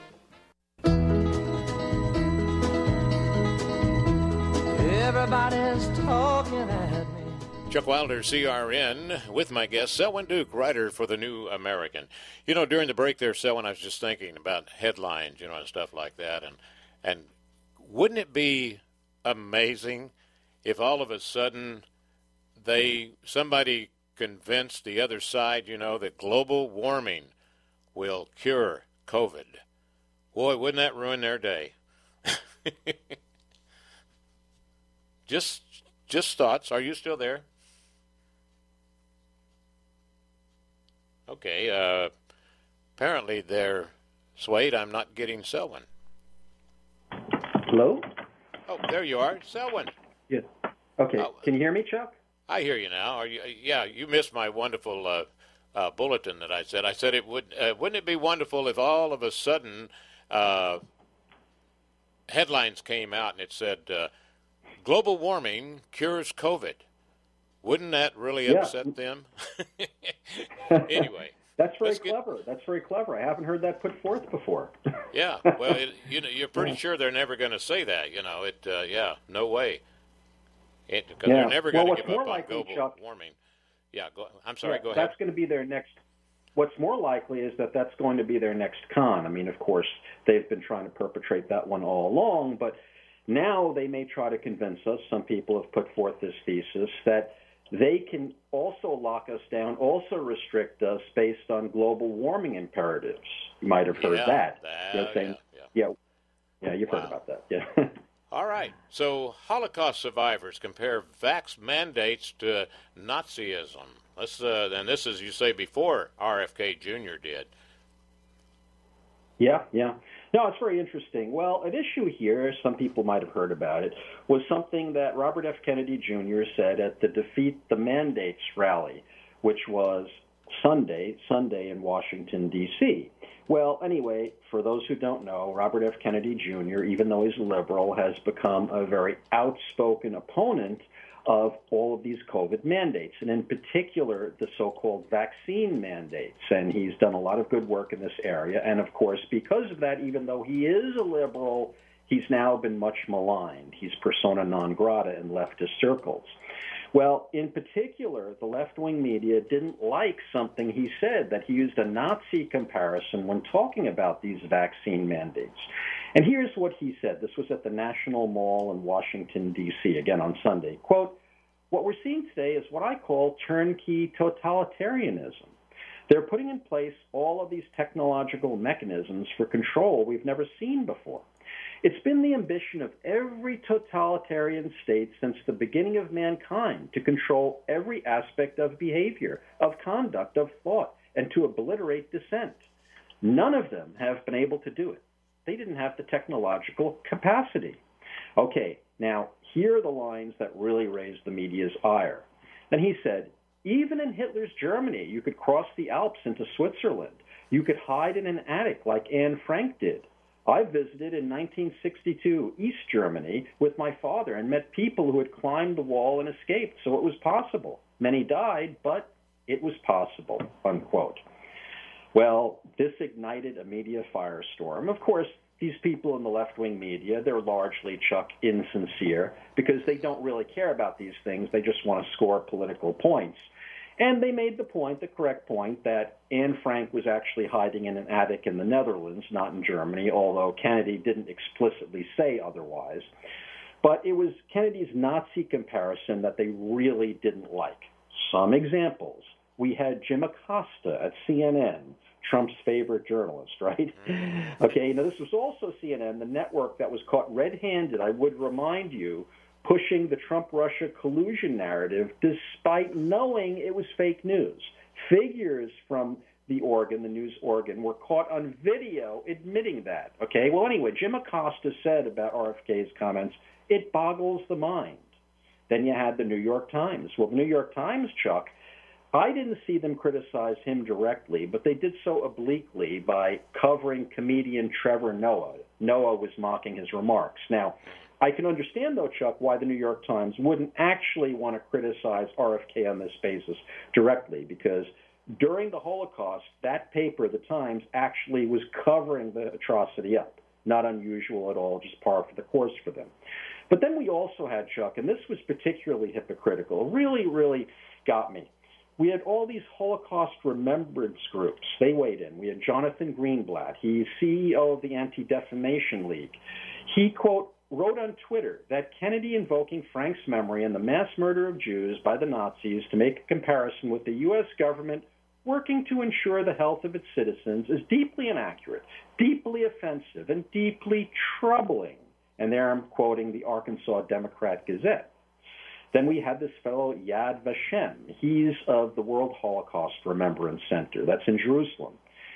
Everybody's talking at me. Chuck Wilder, C R N, with my guest, Selwyn Duke, writer for The New American. You know, during the break there, Selwyn, I was just thinking about headlines, you know, and stuff like that. And, and wouldn't it be amazing if all of a sudden they somebody convinced the other side, you know, that global warming will cure COVID? Boy, wouldn't that ruin their day? just, just thoughts. Are you still there? Okay. Uh, apparently they're swayed. I'm not getting Selwyn. Hello? Oh, there you are, Selwyn. Yeah. Okay. Oh, Can you hear me, Chuck? I hear you now. Are you? Yeah, you missed my wonderful uh, uh, bulletin that I said. I said it would. Uh, wouldn't it be wonderful if all of a sudden uh, headlines came out and it said uh, "Global warming cures COVID"? Wouldn't that really Yeah. upset them? Anyway, That's very let's get- clever. That's very clever. I haven't heard that put forth before. yeah. Well, it, you know, you're pretty sure they're never going to say that. You know, it. Uh, yeah, no way. Because Yeah. they're never going Well, to what's give more up on likely, global Chuck- warming. Yeah. Go, I'm sorry. Yeah, go ahead. That's going to be their next. What's more likely is that that's going to be their next con. I mean, of course, they've been trying to perpetrate that one all along, but now they may try to convince us. Some people have put forth this thesis that they can also lock us down, also restrict us based on global warming imperatives. You might have heard Yeah, that. that- You know, saying, yeah, yeah, yeah, you've heard about that. Yeah. All right. So Holocaust survivors compare vax mandates to Nazism. Let's, uh, and this is, you say, before R F K Junior did. Yeah, yeah. No, it's very interesting. Well, an issue here, some people might have heard about it, was something that Robert F. Kennedy Junior said at the Defeat the Mandates rally, which was Sunday, Sunday in Washington, D C Well, anyway, for those who don't know, Robert F. Kennedy Junior, even though he's liberal, has become a very outspoken opponent of all of these COVID mandates, and in particular, the so-called vaccine mandates. And he's done a lot of good work in this area. And, of course, because of that, even though he is a liberal, he's now been much maligned. He's persona non grata in leftist circles. Well, in particular, the left-wing media didn't like something he said, that he used a Nazi comparison when talking about these vaccine mandates. And here's what he said. This was at the National Mall in Washington, D C, again on Sunday. Quote, "What we're seeing today is what I call turnkey totalitarianism. They're putting in place all of these technological mechanisms for control we've never seen before. It's been the ambition of every totalitarian state since the beginning of mankind to control every aspect of behavior, of conduct, of thought, and to obliterate dissent. None of them have been able to do it. They didn't have the technological capacity." Okay, now here are the lines that really raised the media's ire. And he said, "Even in Hitler's Germany, you could cross the Alps into Switzerland. You could hide in an attic like Anne Frank did. I visited in nineteen sixty-two East Germany with my father and met people who had climbed the wall and escaped, so it was possible. Many died, but it was possible," unquote. Well, this ignited a media firestorm. Of course, these people in the left-wing media, they're largely, Chuck, insincere because they don't really care about these things. They just want to score political points. And they made the point, the correct point, that Anne Frank was actually hiding in an attic in the Netherlands, not in Germany, although Kennedy didn't explicitly say otherwise. But it was Kennedy's Nazi comparison that they really didn't like. Some examples. We had Jim Acosta at C N N, Trump's favorite journalist, right? Okay, now this was also C N N, the network that was caught red-handed, I would remind you, pushing the Trump-Russia collusion narrative despite knowing it was fake news. Figures from the organ, the news organ, were caught on video admitting that. Okay, well, anyway, Jim Acosta said about R F K's comments, it boggles the mind. Then you had the New York Times. Well, the New York Times, Chuck, I didn't see them criticize him directly, but they did so obliquely by covering comedian Trevor Noah. Noah was mocking his remarks. Now, I can understand, though, Chuck, why the New York Times wouldn't actually want to criticize R F K on this basis directly, because during the Holocaust, that paper, the Times, actually was covering the atrocity up. Not unusual at all, just par for the course for them. But then we also had, Chuck, and this was particularly hypocritical, really, really got me. We had all these Holocaust remembrance groups. They weighed in. We had Jonathan Greenblatt. He's C E O of the Anti-Defamation League. He, quote, wrote on Twitter that Kennedy invoking Frank's memory and the mass murder of Jews by the Nazis to make a comparison with the U S government working to ensure the health of its citizens is deeply inaccurate, deeply offensive, and deeply troubling. And there I'm quoting the Arkansas Democrat Gazette. Then we had this fellow Yad Vashem. He's of the World Holocaust Remembrance Center. That's in Jerusalem.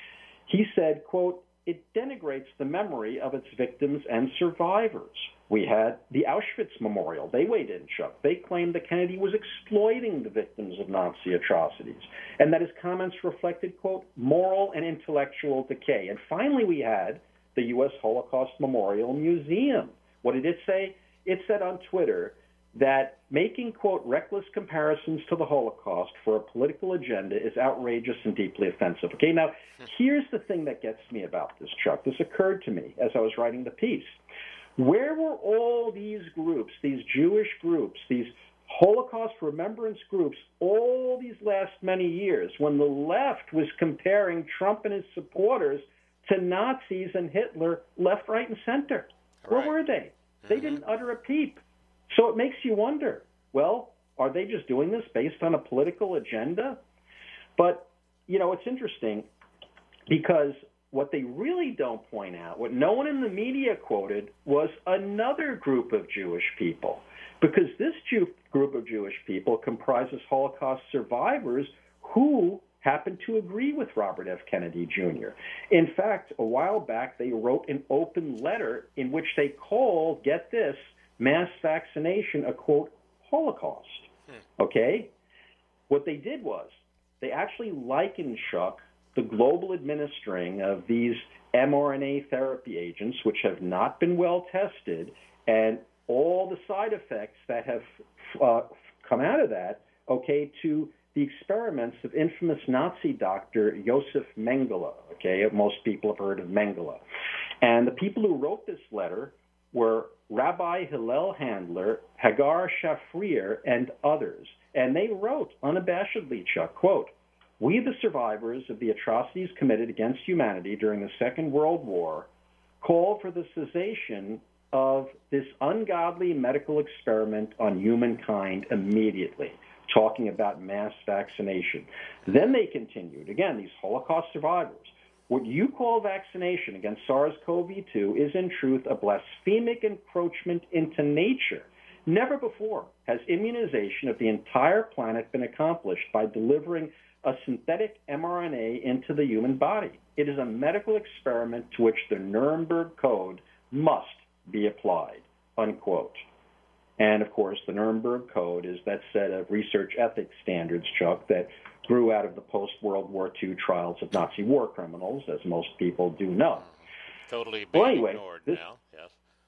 He said, quote, it denigrates the memory of its victims and survivors. We had the Auschwitz Memorial. They weighed in, Chuck. They claimed that Kennedy was exploiting the victims of Nazi atrocities and that his comments reflected, quote, moral and intellectual decay. And finally, we had the U S Holocaust Memorial Museum. What did it say? It said on Twitter that making, quote, reckless comparisons to the Holocaust for a political agenda is outrageous and deeply offensive. Okay, now, here's the thing that gets me about this, Chuck. This occurred to me as I was writing the piece. Where were all these groups, these Jewish groups, these Holocaust remembrance groups, all these last many years when the left was comparing Trump and his supporters to Nazis and Hitler left, right, and center? Where right. were they? They mm-hmm. didn't utter a peep. So it makes you wonder, well, are they just doing this based on a political agenda? But, you know, it's interesting because what they really don't point out, what no one in the media quoted, was another group of Jewish people. Because this Jew group of Jewish people comprises Holocaust survivors who happen to agree with Robert F. Kennedy, Junior In fact, a while back, they wrote an open letter in which they called, get this, mass vaccination a, quote, Holocaust. Hmm. Okay? What they did was they actually likened, Chuck, the global administering of these mRNA therapy agents, which have not been well tested, and all the side effects that have uh, come out of that, okay, to the experiments of infamous Nazi doctor Josef Mengele. Okay, most people have heard of Mengele. And the people who wrote this letter were Rabbi Hillel Handler, Hagar Shafrir, and others. And they wrote unabashedly, Chuck, quote, we, the survivors of the atrocities committed against humanity during the Second World War, call for the cessation of this ungodly medical experiment on humankind immediately, talking about mass vaccination. Then they continued, again, these Holocaust survivors, what you call vaccination against SARS-C o V two is in truth a blasphemic encroachment into nature. Never before has immunization of the entire planet been accomplished by delivering a synthetic mRNA into the human body. It is a medical experiment to which the Nuremberg Code must be applied, unquote. And, of course, the Nuremberg Code is that set of research ethics standards, Chuck, that grew out of the post-World War Two trials of Nazi war criminals, as most people do know. Totally being well, anyway, ignored this, now, yes.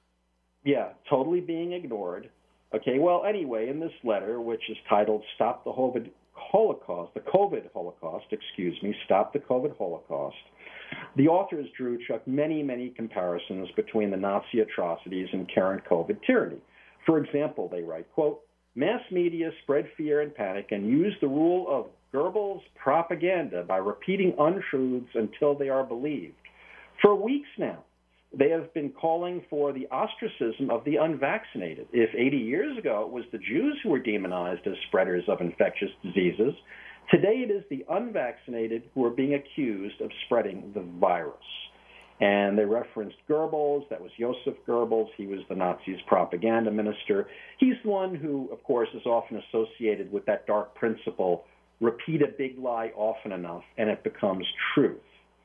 Yeah, totally being ignored. Okay, well, anyway, in this letter, which is titled Stop the COVID Holocaust, the COVID Holocaust, excuse me, Stop the COVID Holocaust, the authors drew, Chuck, many, many comparisons between the Nazi atrocities and current COVID tyranny. For example, they write, quote, mass media spread fear and panic and use the rule of Goebbels' propaganda by repeating untruths until they are believed. For weeks now, they have been calling for the ostracism of the unvaccinated. If eighty years ago it was the Jews who were demonized as spreaders of infectious diseases, today it is the unvaccinated who are being accused of spreading the virus. And they referenced Goebbels. That was Joseph Goebbels. He was the Nazis' propaganda minister. He's the one who, of course, is often associated with that dark principle, repeat a big lie often enough and it becomes truth.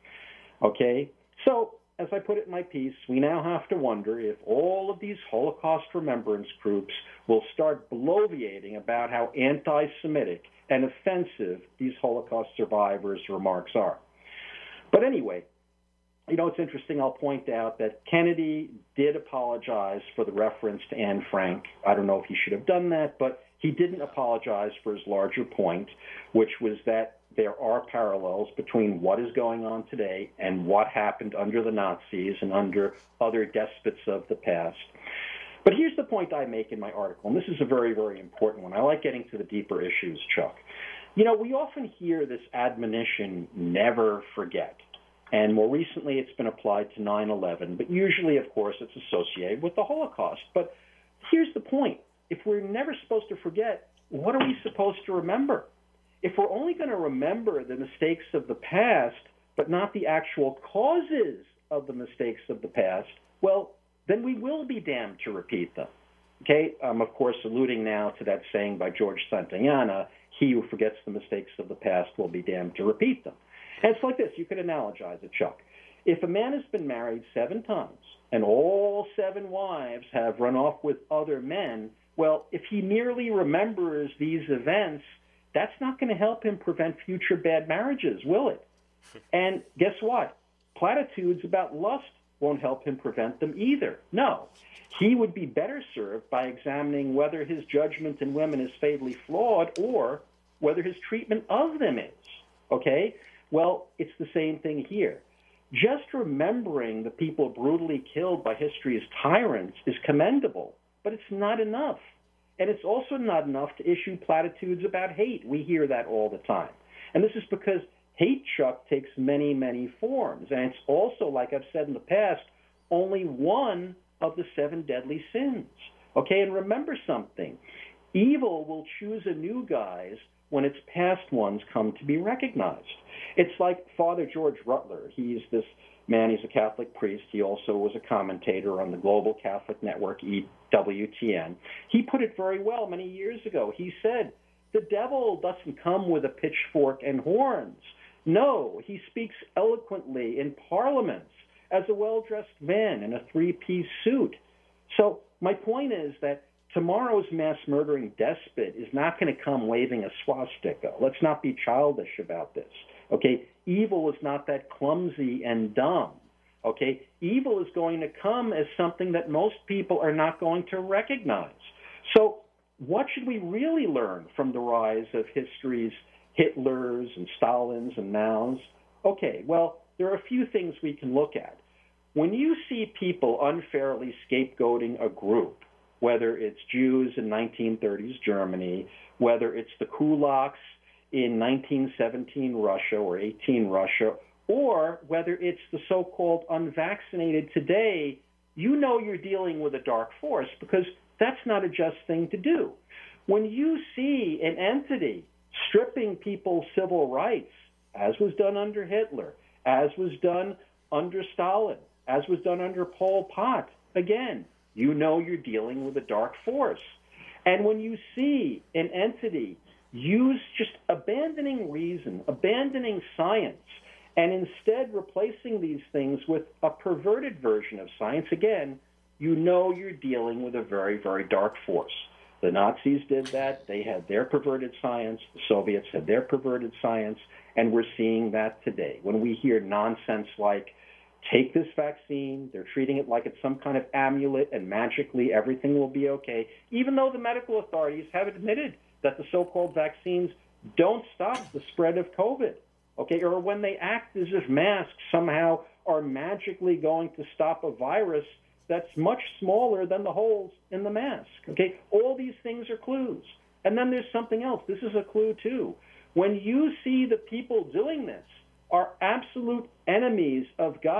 Okay? So, as I put it in my piece, we now have to wonder if all of these Holocaust remembrance groups will start bloviating about how anti-Semitic and offensive these Holocaust survivors' remarks are. But anyway, you know, it's interesting. I'll point out that Kennedy did apologize for the reference to Anne Frank. I don't know if he should have done that, but he didn't apologize for his larger point, which was that there are parallels between what is going on today and what happened under the Nazis and under other despots of the past. But here's the point I make in my article, and this is a very, very important one. I like getting to the deeper issues, Chuck. You know, we often hear this admonition, never forget. And more recently, it's been applied to nine eleven. But usually, of course, it's associated with the Holocaust. But here's the point. If we're never supposed to forget, what are we supposed to remember? If we're only going to remember the mistakes of the past, but not the actual causes of the mistakes of the past, well, then we will be damned to repeat them. Okay? I'm, of course, alluding now to that saying by George Santayana, he who forgets the mistakes of the past will be damned to repeat them. And it's like this. You could analogize it, Chuck. If a man has been married seven times and all seven wives have run off with other men, well, if he merely remembers these events, that's not going to help him prevent future bad marriages, will it? And guess what? Platitudes about lust won't help him prevent them either. No. He would be better served by examining whether his judgment in women is fatally flawed or whether his treatment of them is. Okay? Well, it's the same thing here. Just remembering the people brutally killed by history's tyrants is commendable, but it's not enough. And it's also not enough to issue platitudes about hate. We hear that all the time. And this is because hate, Chuck, takes many, many forms. And it's also, like I've said in the past, only one of the seven deadly sins. Okay, and remember something. Evil will choose a new guise when its past ones come to be recognized. It's like Father George Rutler. He's this man, he's a Catholic priest. He also was a commentator on the Global Catholic Network, E W T N. He put it very well many years ago. He said, the devil doesn't come with a pitchfork and horns. No, he speaks eloquently in parliaments as a well-dressed man in a three-piece suit. So my point is that tomorrow's mass-murdering despot is not going to come waving a swastika. Let's not be childish about this. Okay, evil is not that clumsy and dumb. Okay, evil is going to come as something that most people are not going to recognize. So what should we really learn from the rise of history's Hitlers and Stalins and Maos? Okay, well, there are a few things we can look at. When you see people unfairly scapegoating a group, whether it's Jews in nineteen thirties Germany, whether it's the kulaks in nineteen seventeen Russia or eighteen Russia, or whether it's the so-called unvaccinated today, you know you're dealing with a dark force because that's not a just thing to do. When you see an entity stripping people's civil rights, as was done under Hitler, as was done under Stalin, as was done under Pol Pot, again, you know you're dealing with a dark force. And when you see an entity use just abandoning reason, abandoning science, and instead replacing these things with a perverted version of science, again, you know you're dealing with a very, very dark force. The Nazis did that. They had their perverted science. The Soviets had their perverted science. And we're seeing that today. When we hear nonsense like, take this vaccine, they're treating it like it's some kind of amulet and magically everything will be okay, even though the medical authorities have admitted that the so-called vaccines don't stop the spread of COVID, okay? Or when they act as if masks somehow are magically going to stop a virus that's much smaller than the holes in the mask, okay? All these things are clues. And then there's something else. This is a clue, too. When you see the people doing this are absolute enemies of God,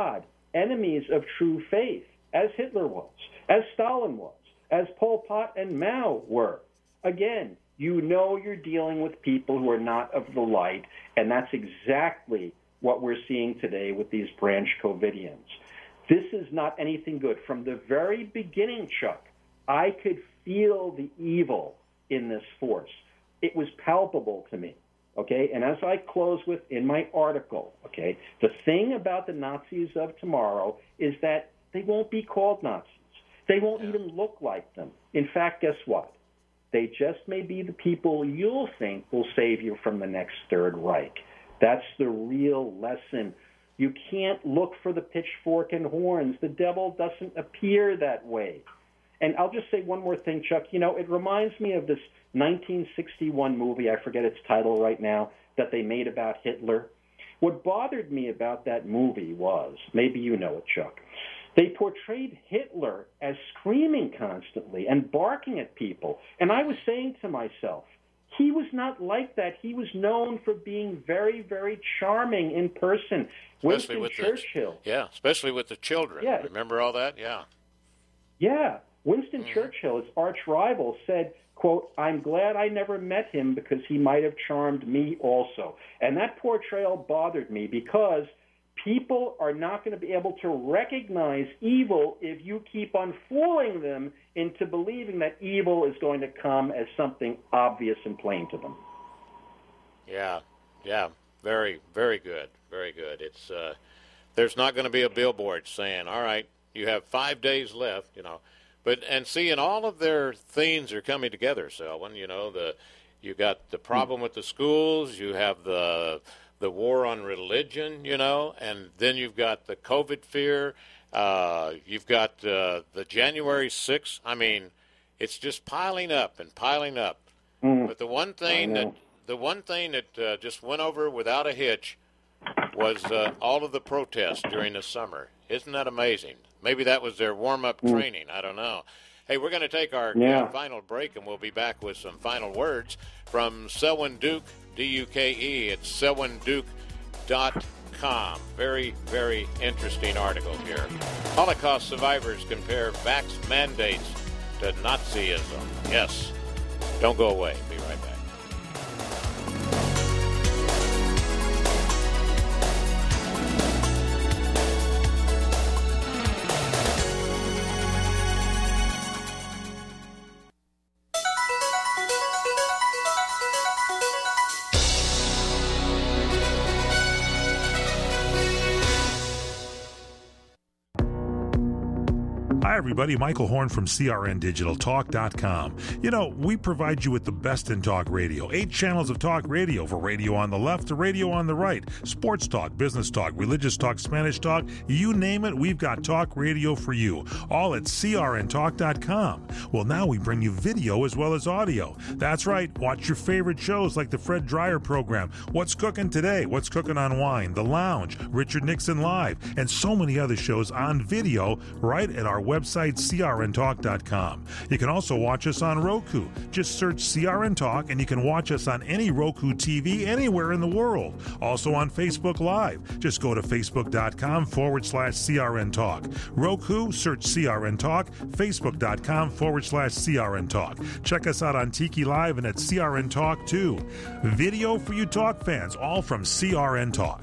enemies of true faith, as Hitler was, as Stalin was, as Pol Pot and Mao were. Again, you know you're dealing with people who are not of the light, and that's exactly what we're seeing today with these branch Covidians. This is not anything good. From the very beginning, Chuck, I could feel the evil in this force. It was palpable to me, okay? And as I close with in my article, okay, the thing about the Nazis of tomorrow is that they won't be called Nazis. They won't even look like them. In fact, guess what? They just may be the people you'll think will save you from the next Third Reich. That's the real lesson. You can't look for the pitchfork and horns. The devil doesn't appear that way. And I'll just say one more thing, Chuck. You know, it reminds me of this nineteen sixty-one movie, I forget its title right now, that they made about Hitler. What bothered me about that movie was, maybe you know it, Chuck, they portrayed Hitler as screaming constantly and barking at people. And I was saying to myself, he was not like that. He was known for being very, very charming in person. Especially Winston with Churchill. The, yeah, especially with the children. Yeah. Remember all that? Yeah. Yeah. Winston Mm. Churchill, his arch rival, said, quote, "I'm glad I never met him because he might have charmed me also." And that portrayal bothered me because people are not going to be able to recognize evil if you keep on fooling them into believing that evil is going to come as something obvious and plain to them. Yeah, yeah, very, very good, very good. It's uh, there's not going to be a billboard saying, "All right, you have five days left," you know. But and see, and all of their themes are coming together, Selwyn. You know, the you got the problem with the schools, you have the the war on religion, you know, and then you've got the COVID fear. Uh, you've got uh, the January sixth. I mean, it's just piling up and piling up. Mm. But the one thing that the one thing that uh, just went over without a hitch was uh, all of the protests during the summer. Isn't that amazing? Maybe that was their warm-up Mm. training. I don't know. Hey, we're going to take our Yeah. uh, final break, and we'll be back with some final words from Selwyn Duke, D U K E. It's selwyn duke dot com. Very, very interesting article here. Holocaust survivors compare vax mandates to Nazism. Yes. Don't go away. Be right back. Hi, everybody. Michael Horn from C R N Digital Talk dot com. You know, we provide you with the best in talk radio. Eight channels of talk radio, for radio on the left to radio on the right. Sports talk, business talk, religious talk, Spanish talk. You name it, we've got talk radio for you. All at C R N Talk dot com. Well, now we bring you video as well as audio. That's right. Watch your favorite shows like the Fred Dreyer program, What's Cooking Today, What's Cooking on Wine, The Lounge, Richard Nixon Live, and so many other shows on video right at our website, C R N Talk dot com. You can also watch us on Roku. Just search C R N Talk and you can watch us on any Roku T V anywhere in the world. Also on Facebook Live. Just go to facebook.com forward slash CRN Talk. Roku, search C R N Talk. Facebook.com forward slash CRN Talk. Check us out on Tiki Live and at C R N Talk too. Video for you talk fans, all from C R N Talk.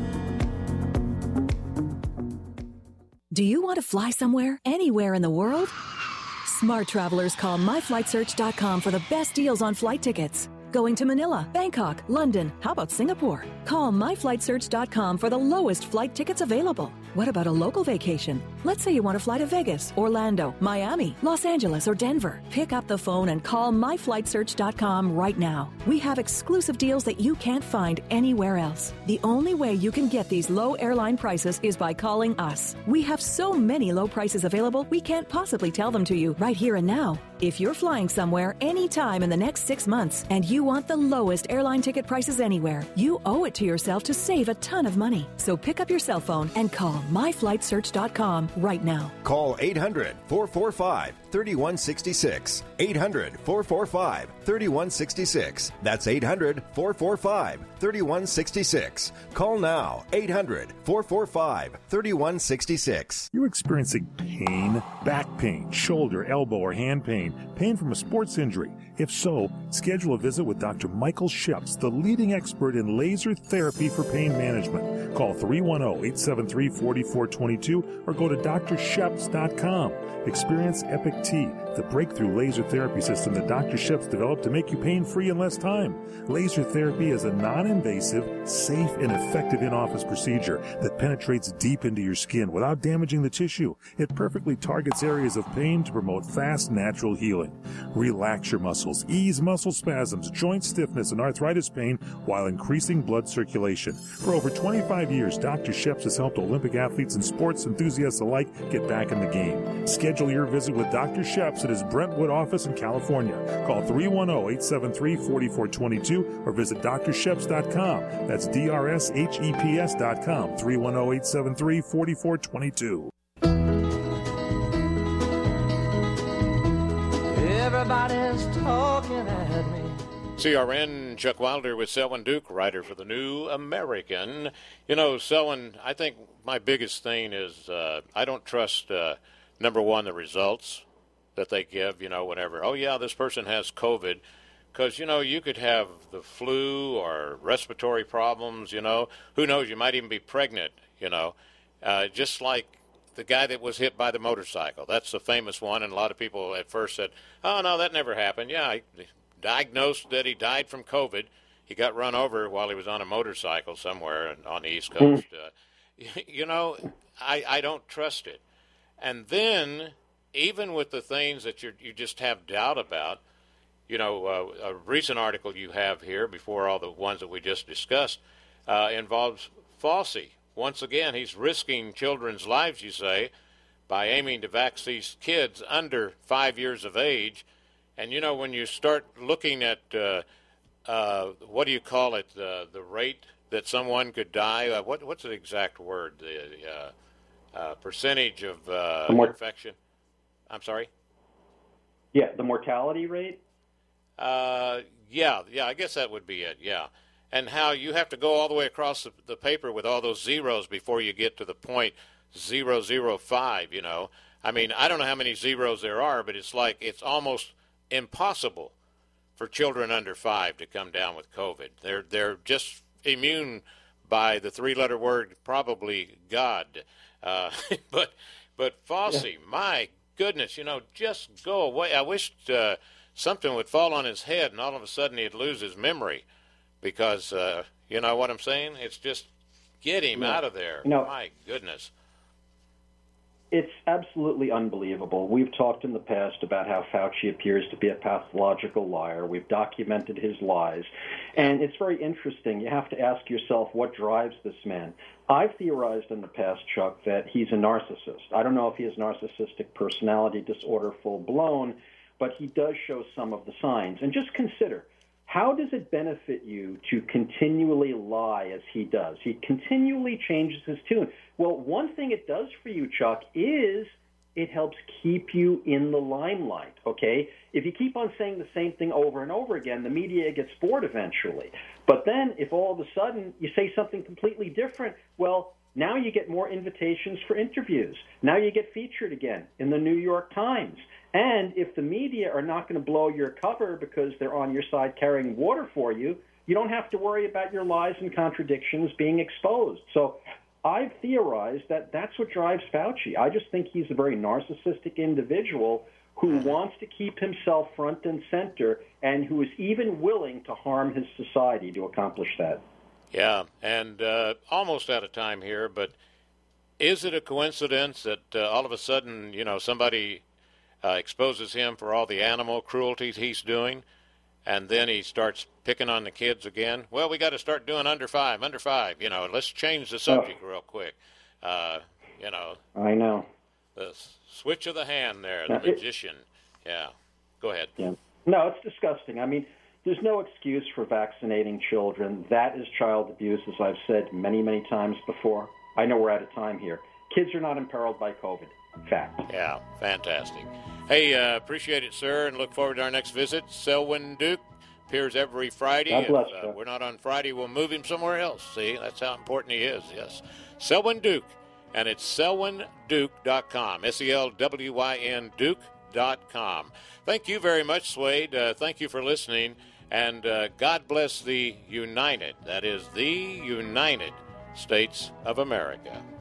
Do you want to fly somewhere, anywhere in the world? Smart travelers call my flight search dot com for the best deals on flight tickets. Going to Manila, Bangkok, London, how about Singapore? Call my flight search dot com for the lowest flight tickets available. What about a local vacation? Let's say you want to fly to Vegas, Orlando, Miami, Los Angeles, or Denver. Pick up the phone and call my flight search dot com right now. We have exclusive deals that you can't find anywhere else. The only way you can get these low airline prices is by calling us. We have so many low prices available, we can't possibly tell them to you right here and now. If you're flying somewhere anytime in the next six months and you want the lowest airline ticket prices anywhere, you owe it to yourself to save a ton of money. So pick up your cell phone and call my flight search dot com right now. Call eight hundred, four four five, three one six six. eight hundred, four four five, three one six six. That's eight hundred, four four five, three one six six. Call now. eight hundred, four four five, three one six six. You're experiencing pain, back pain, shoulder, elbow, or hand pain, pain from a sports injury. If so, schedule a visit with Doctor Michael Sheps, the leading expert in laser therapy for pain management. Call three one zero, eight seven three, four four two two or go to d r sheps dot com. Experience Epic T, the breakthrough laser therapy system that Doctor Sheps developed to make you pain-free in less time. Laser therapy is a non-invasive, safe, and effective in-office procedure that penetrates deep into your skin without damaging the tissue. It perfectly targets areas of pain to promote fast, natural healing. Relax your muscles, ease muscle spasms, joint stiffness, and arthritis pain while increasing blood circulation. For over twenty-five years, Doctor Sheps has helped Olympic athletes and sports enthusiasts alike get back in the game. Schedule your visit with Doctor Sheps at his Brentwood office in California. Call three one zero, eight seven three, four four two two or visit d r sheps dot com. That's D R S H E P S dot com. three one zero, eight seven three, four four two two. Everybody's talking at me. C R N, Chuck Wilder with Selwyn Duke, writer for the New American. You know, Selwyn, I think my biggest thing is uh, I don't trust, uh, number one, the results that they give, you know, whenever, oh, yeah, this person has COVID. Because, you know, you could have the flu or respiratory problems, you know. Who knows, you might even be pregnant, you know. Uh, just like the guy that was hit by the motorcycle. That's the famous one, and a lot of people at first said, oh, no, that never happened. Yeah, I diagnosed that he died from COVID. He got run over while he was on a motorcycle somewhere on the East Coast. Uh, you know, I, I don't trust it. And then, even with the things that you you just have doubt about, you know, uh, a recent article you have here, before all the ones that we just discussed, uh, involves Fauci. Once again, he's risking children's lives, you say, by aiming to vax these kids under five years of age. And, you know, when you start looking at, uh, uh, what do you call it, uh, the rate that someone could die, uh, what, what's the exact word, the uh, uh, percentage of uh, mor- infection? I'm sorry? Yeah, the mortality rate? Uh, yeah, yeah, I guess that would be it, yeah. And how you have to go all the way across the, the paper with all those zeros before you get to the point zero zero five, you know. I mean, I don't know how many zeros there are, but it's like it's almost impossible for children under five to come down with COVID. They're they're just immune by the three-letter word, probably God. Uh, but but Fauci, yeah. My goodness, you know, just go away. I wish uh, something would fall on his head and all of a sudden he'd lose his memory. Because, uh, you know what I'm saying? It's just get him yeah. out of there. No. My goodness. It's absolutely unbelievable. We've talked in the past about how Fauci appears to be a pathological liar. We've documented his lies. And it's very interesting. You have to ask yourself what drives this man. I've theorized in the past, Chuck, that he's a narcissist. I don't know if he has narcissistic personality disorder full-blown, but he does show some of the signs. And just consider, how does it benefit you to continually lie as he does? He continually changes his tune. Well, one thing it does for you, Chuck, is it helps keep you in the limelight, okay? If you keep on saying the same thing over and over again, the media gets bored eventually. But then if all of a sudden you say something completely different, well, now you get more invitations for interviews. Now you get featured again in the New York Times. And if the media are not going to blow your cover because they're on your side carrying water for you, you don't have to worry about your lies and contradictions being exposed. So I've theorized that that's what drives Fauci. I just think he's a very narcissistic individual who wants to keep himself front and center and who is even willing to harm his society to accomplish that. Yeah, and uh, almost out of time here, but is it a coincidence that uh, all of a sudden, you know, somebody uh, exposes him for all the animal cruelties he's doing, and then he starts picking on the kids again? Well, we got to start doing under five, under five. You know, let's change the subject oh. real quick. Uh, you know. I know. The switch of the hand there, the now, magician. It, yeah. Go ahead. Yeah. No, it's disgusting. I mean, there's no excuse for vaccinating children. That is child abuse, as I've said many, many times before. I know we're out of time here. Kids are not imperiled by COVID. Fact. Yeah, fantastic. Hey, uh, appreciate it, sir, and look forward to our next visit. Selwyn Duke appears every Friday. God bless, if uh, we're not on Friday, we'll move him somewhere else. See, that's how important he is, yes. Selwyn Duke, and it's selwyn duke dot com, S E L W Y N Duke dot com. Thank you very much, Swade. Uh, thank you for listening, and uh, God bless the United, that is the United States of America.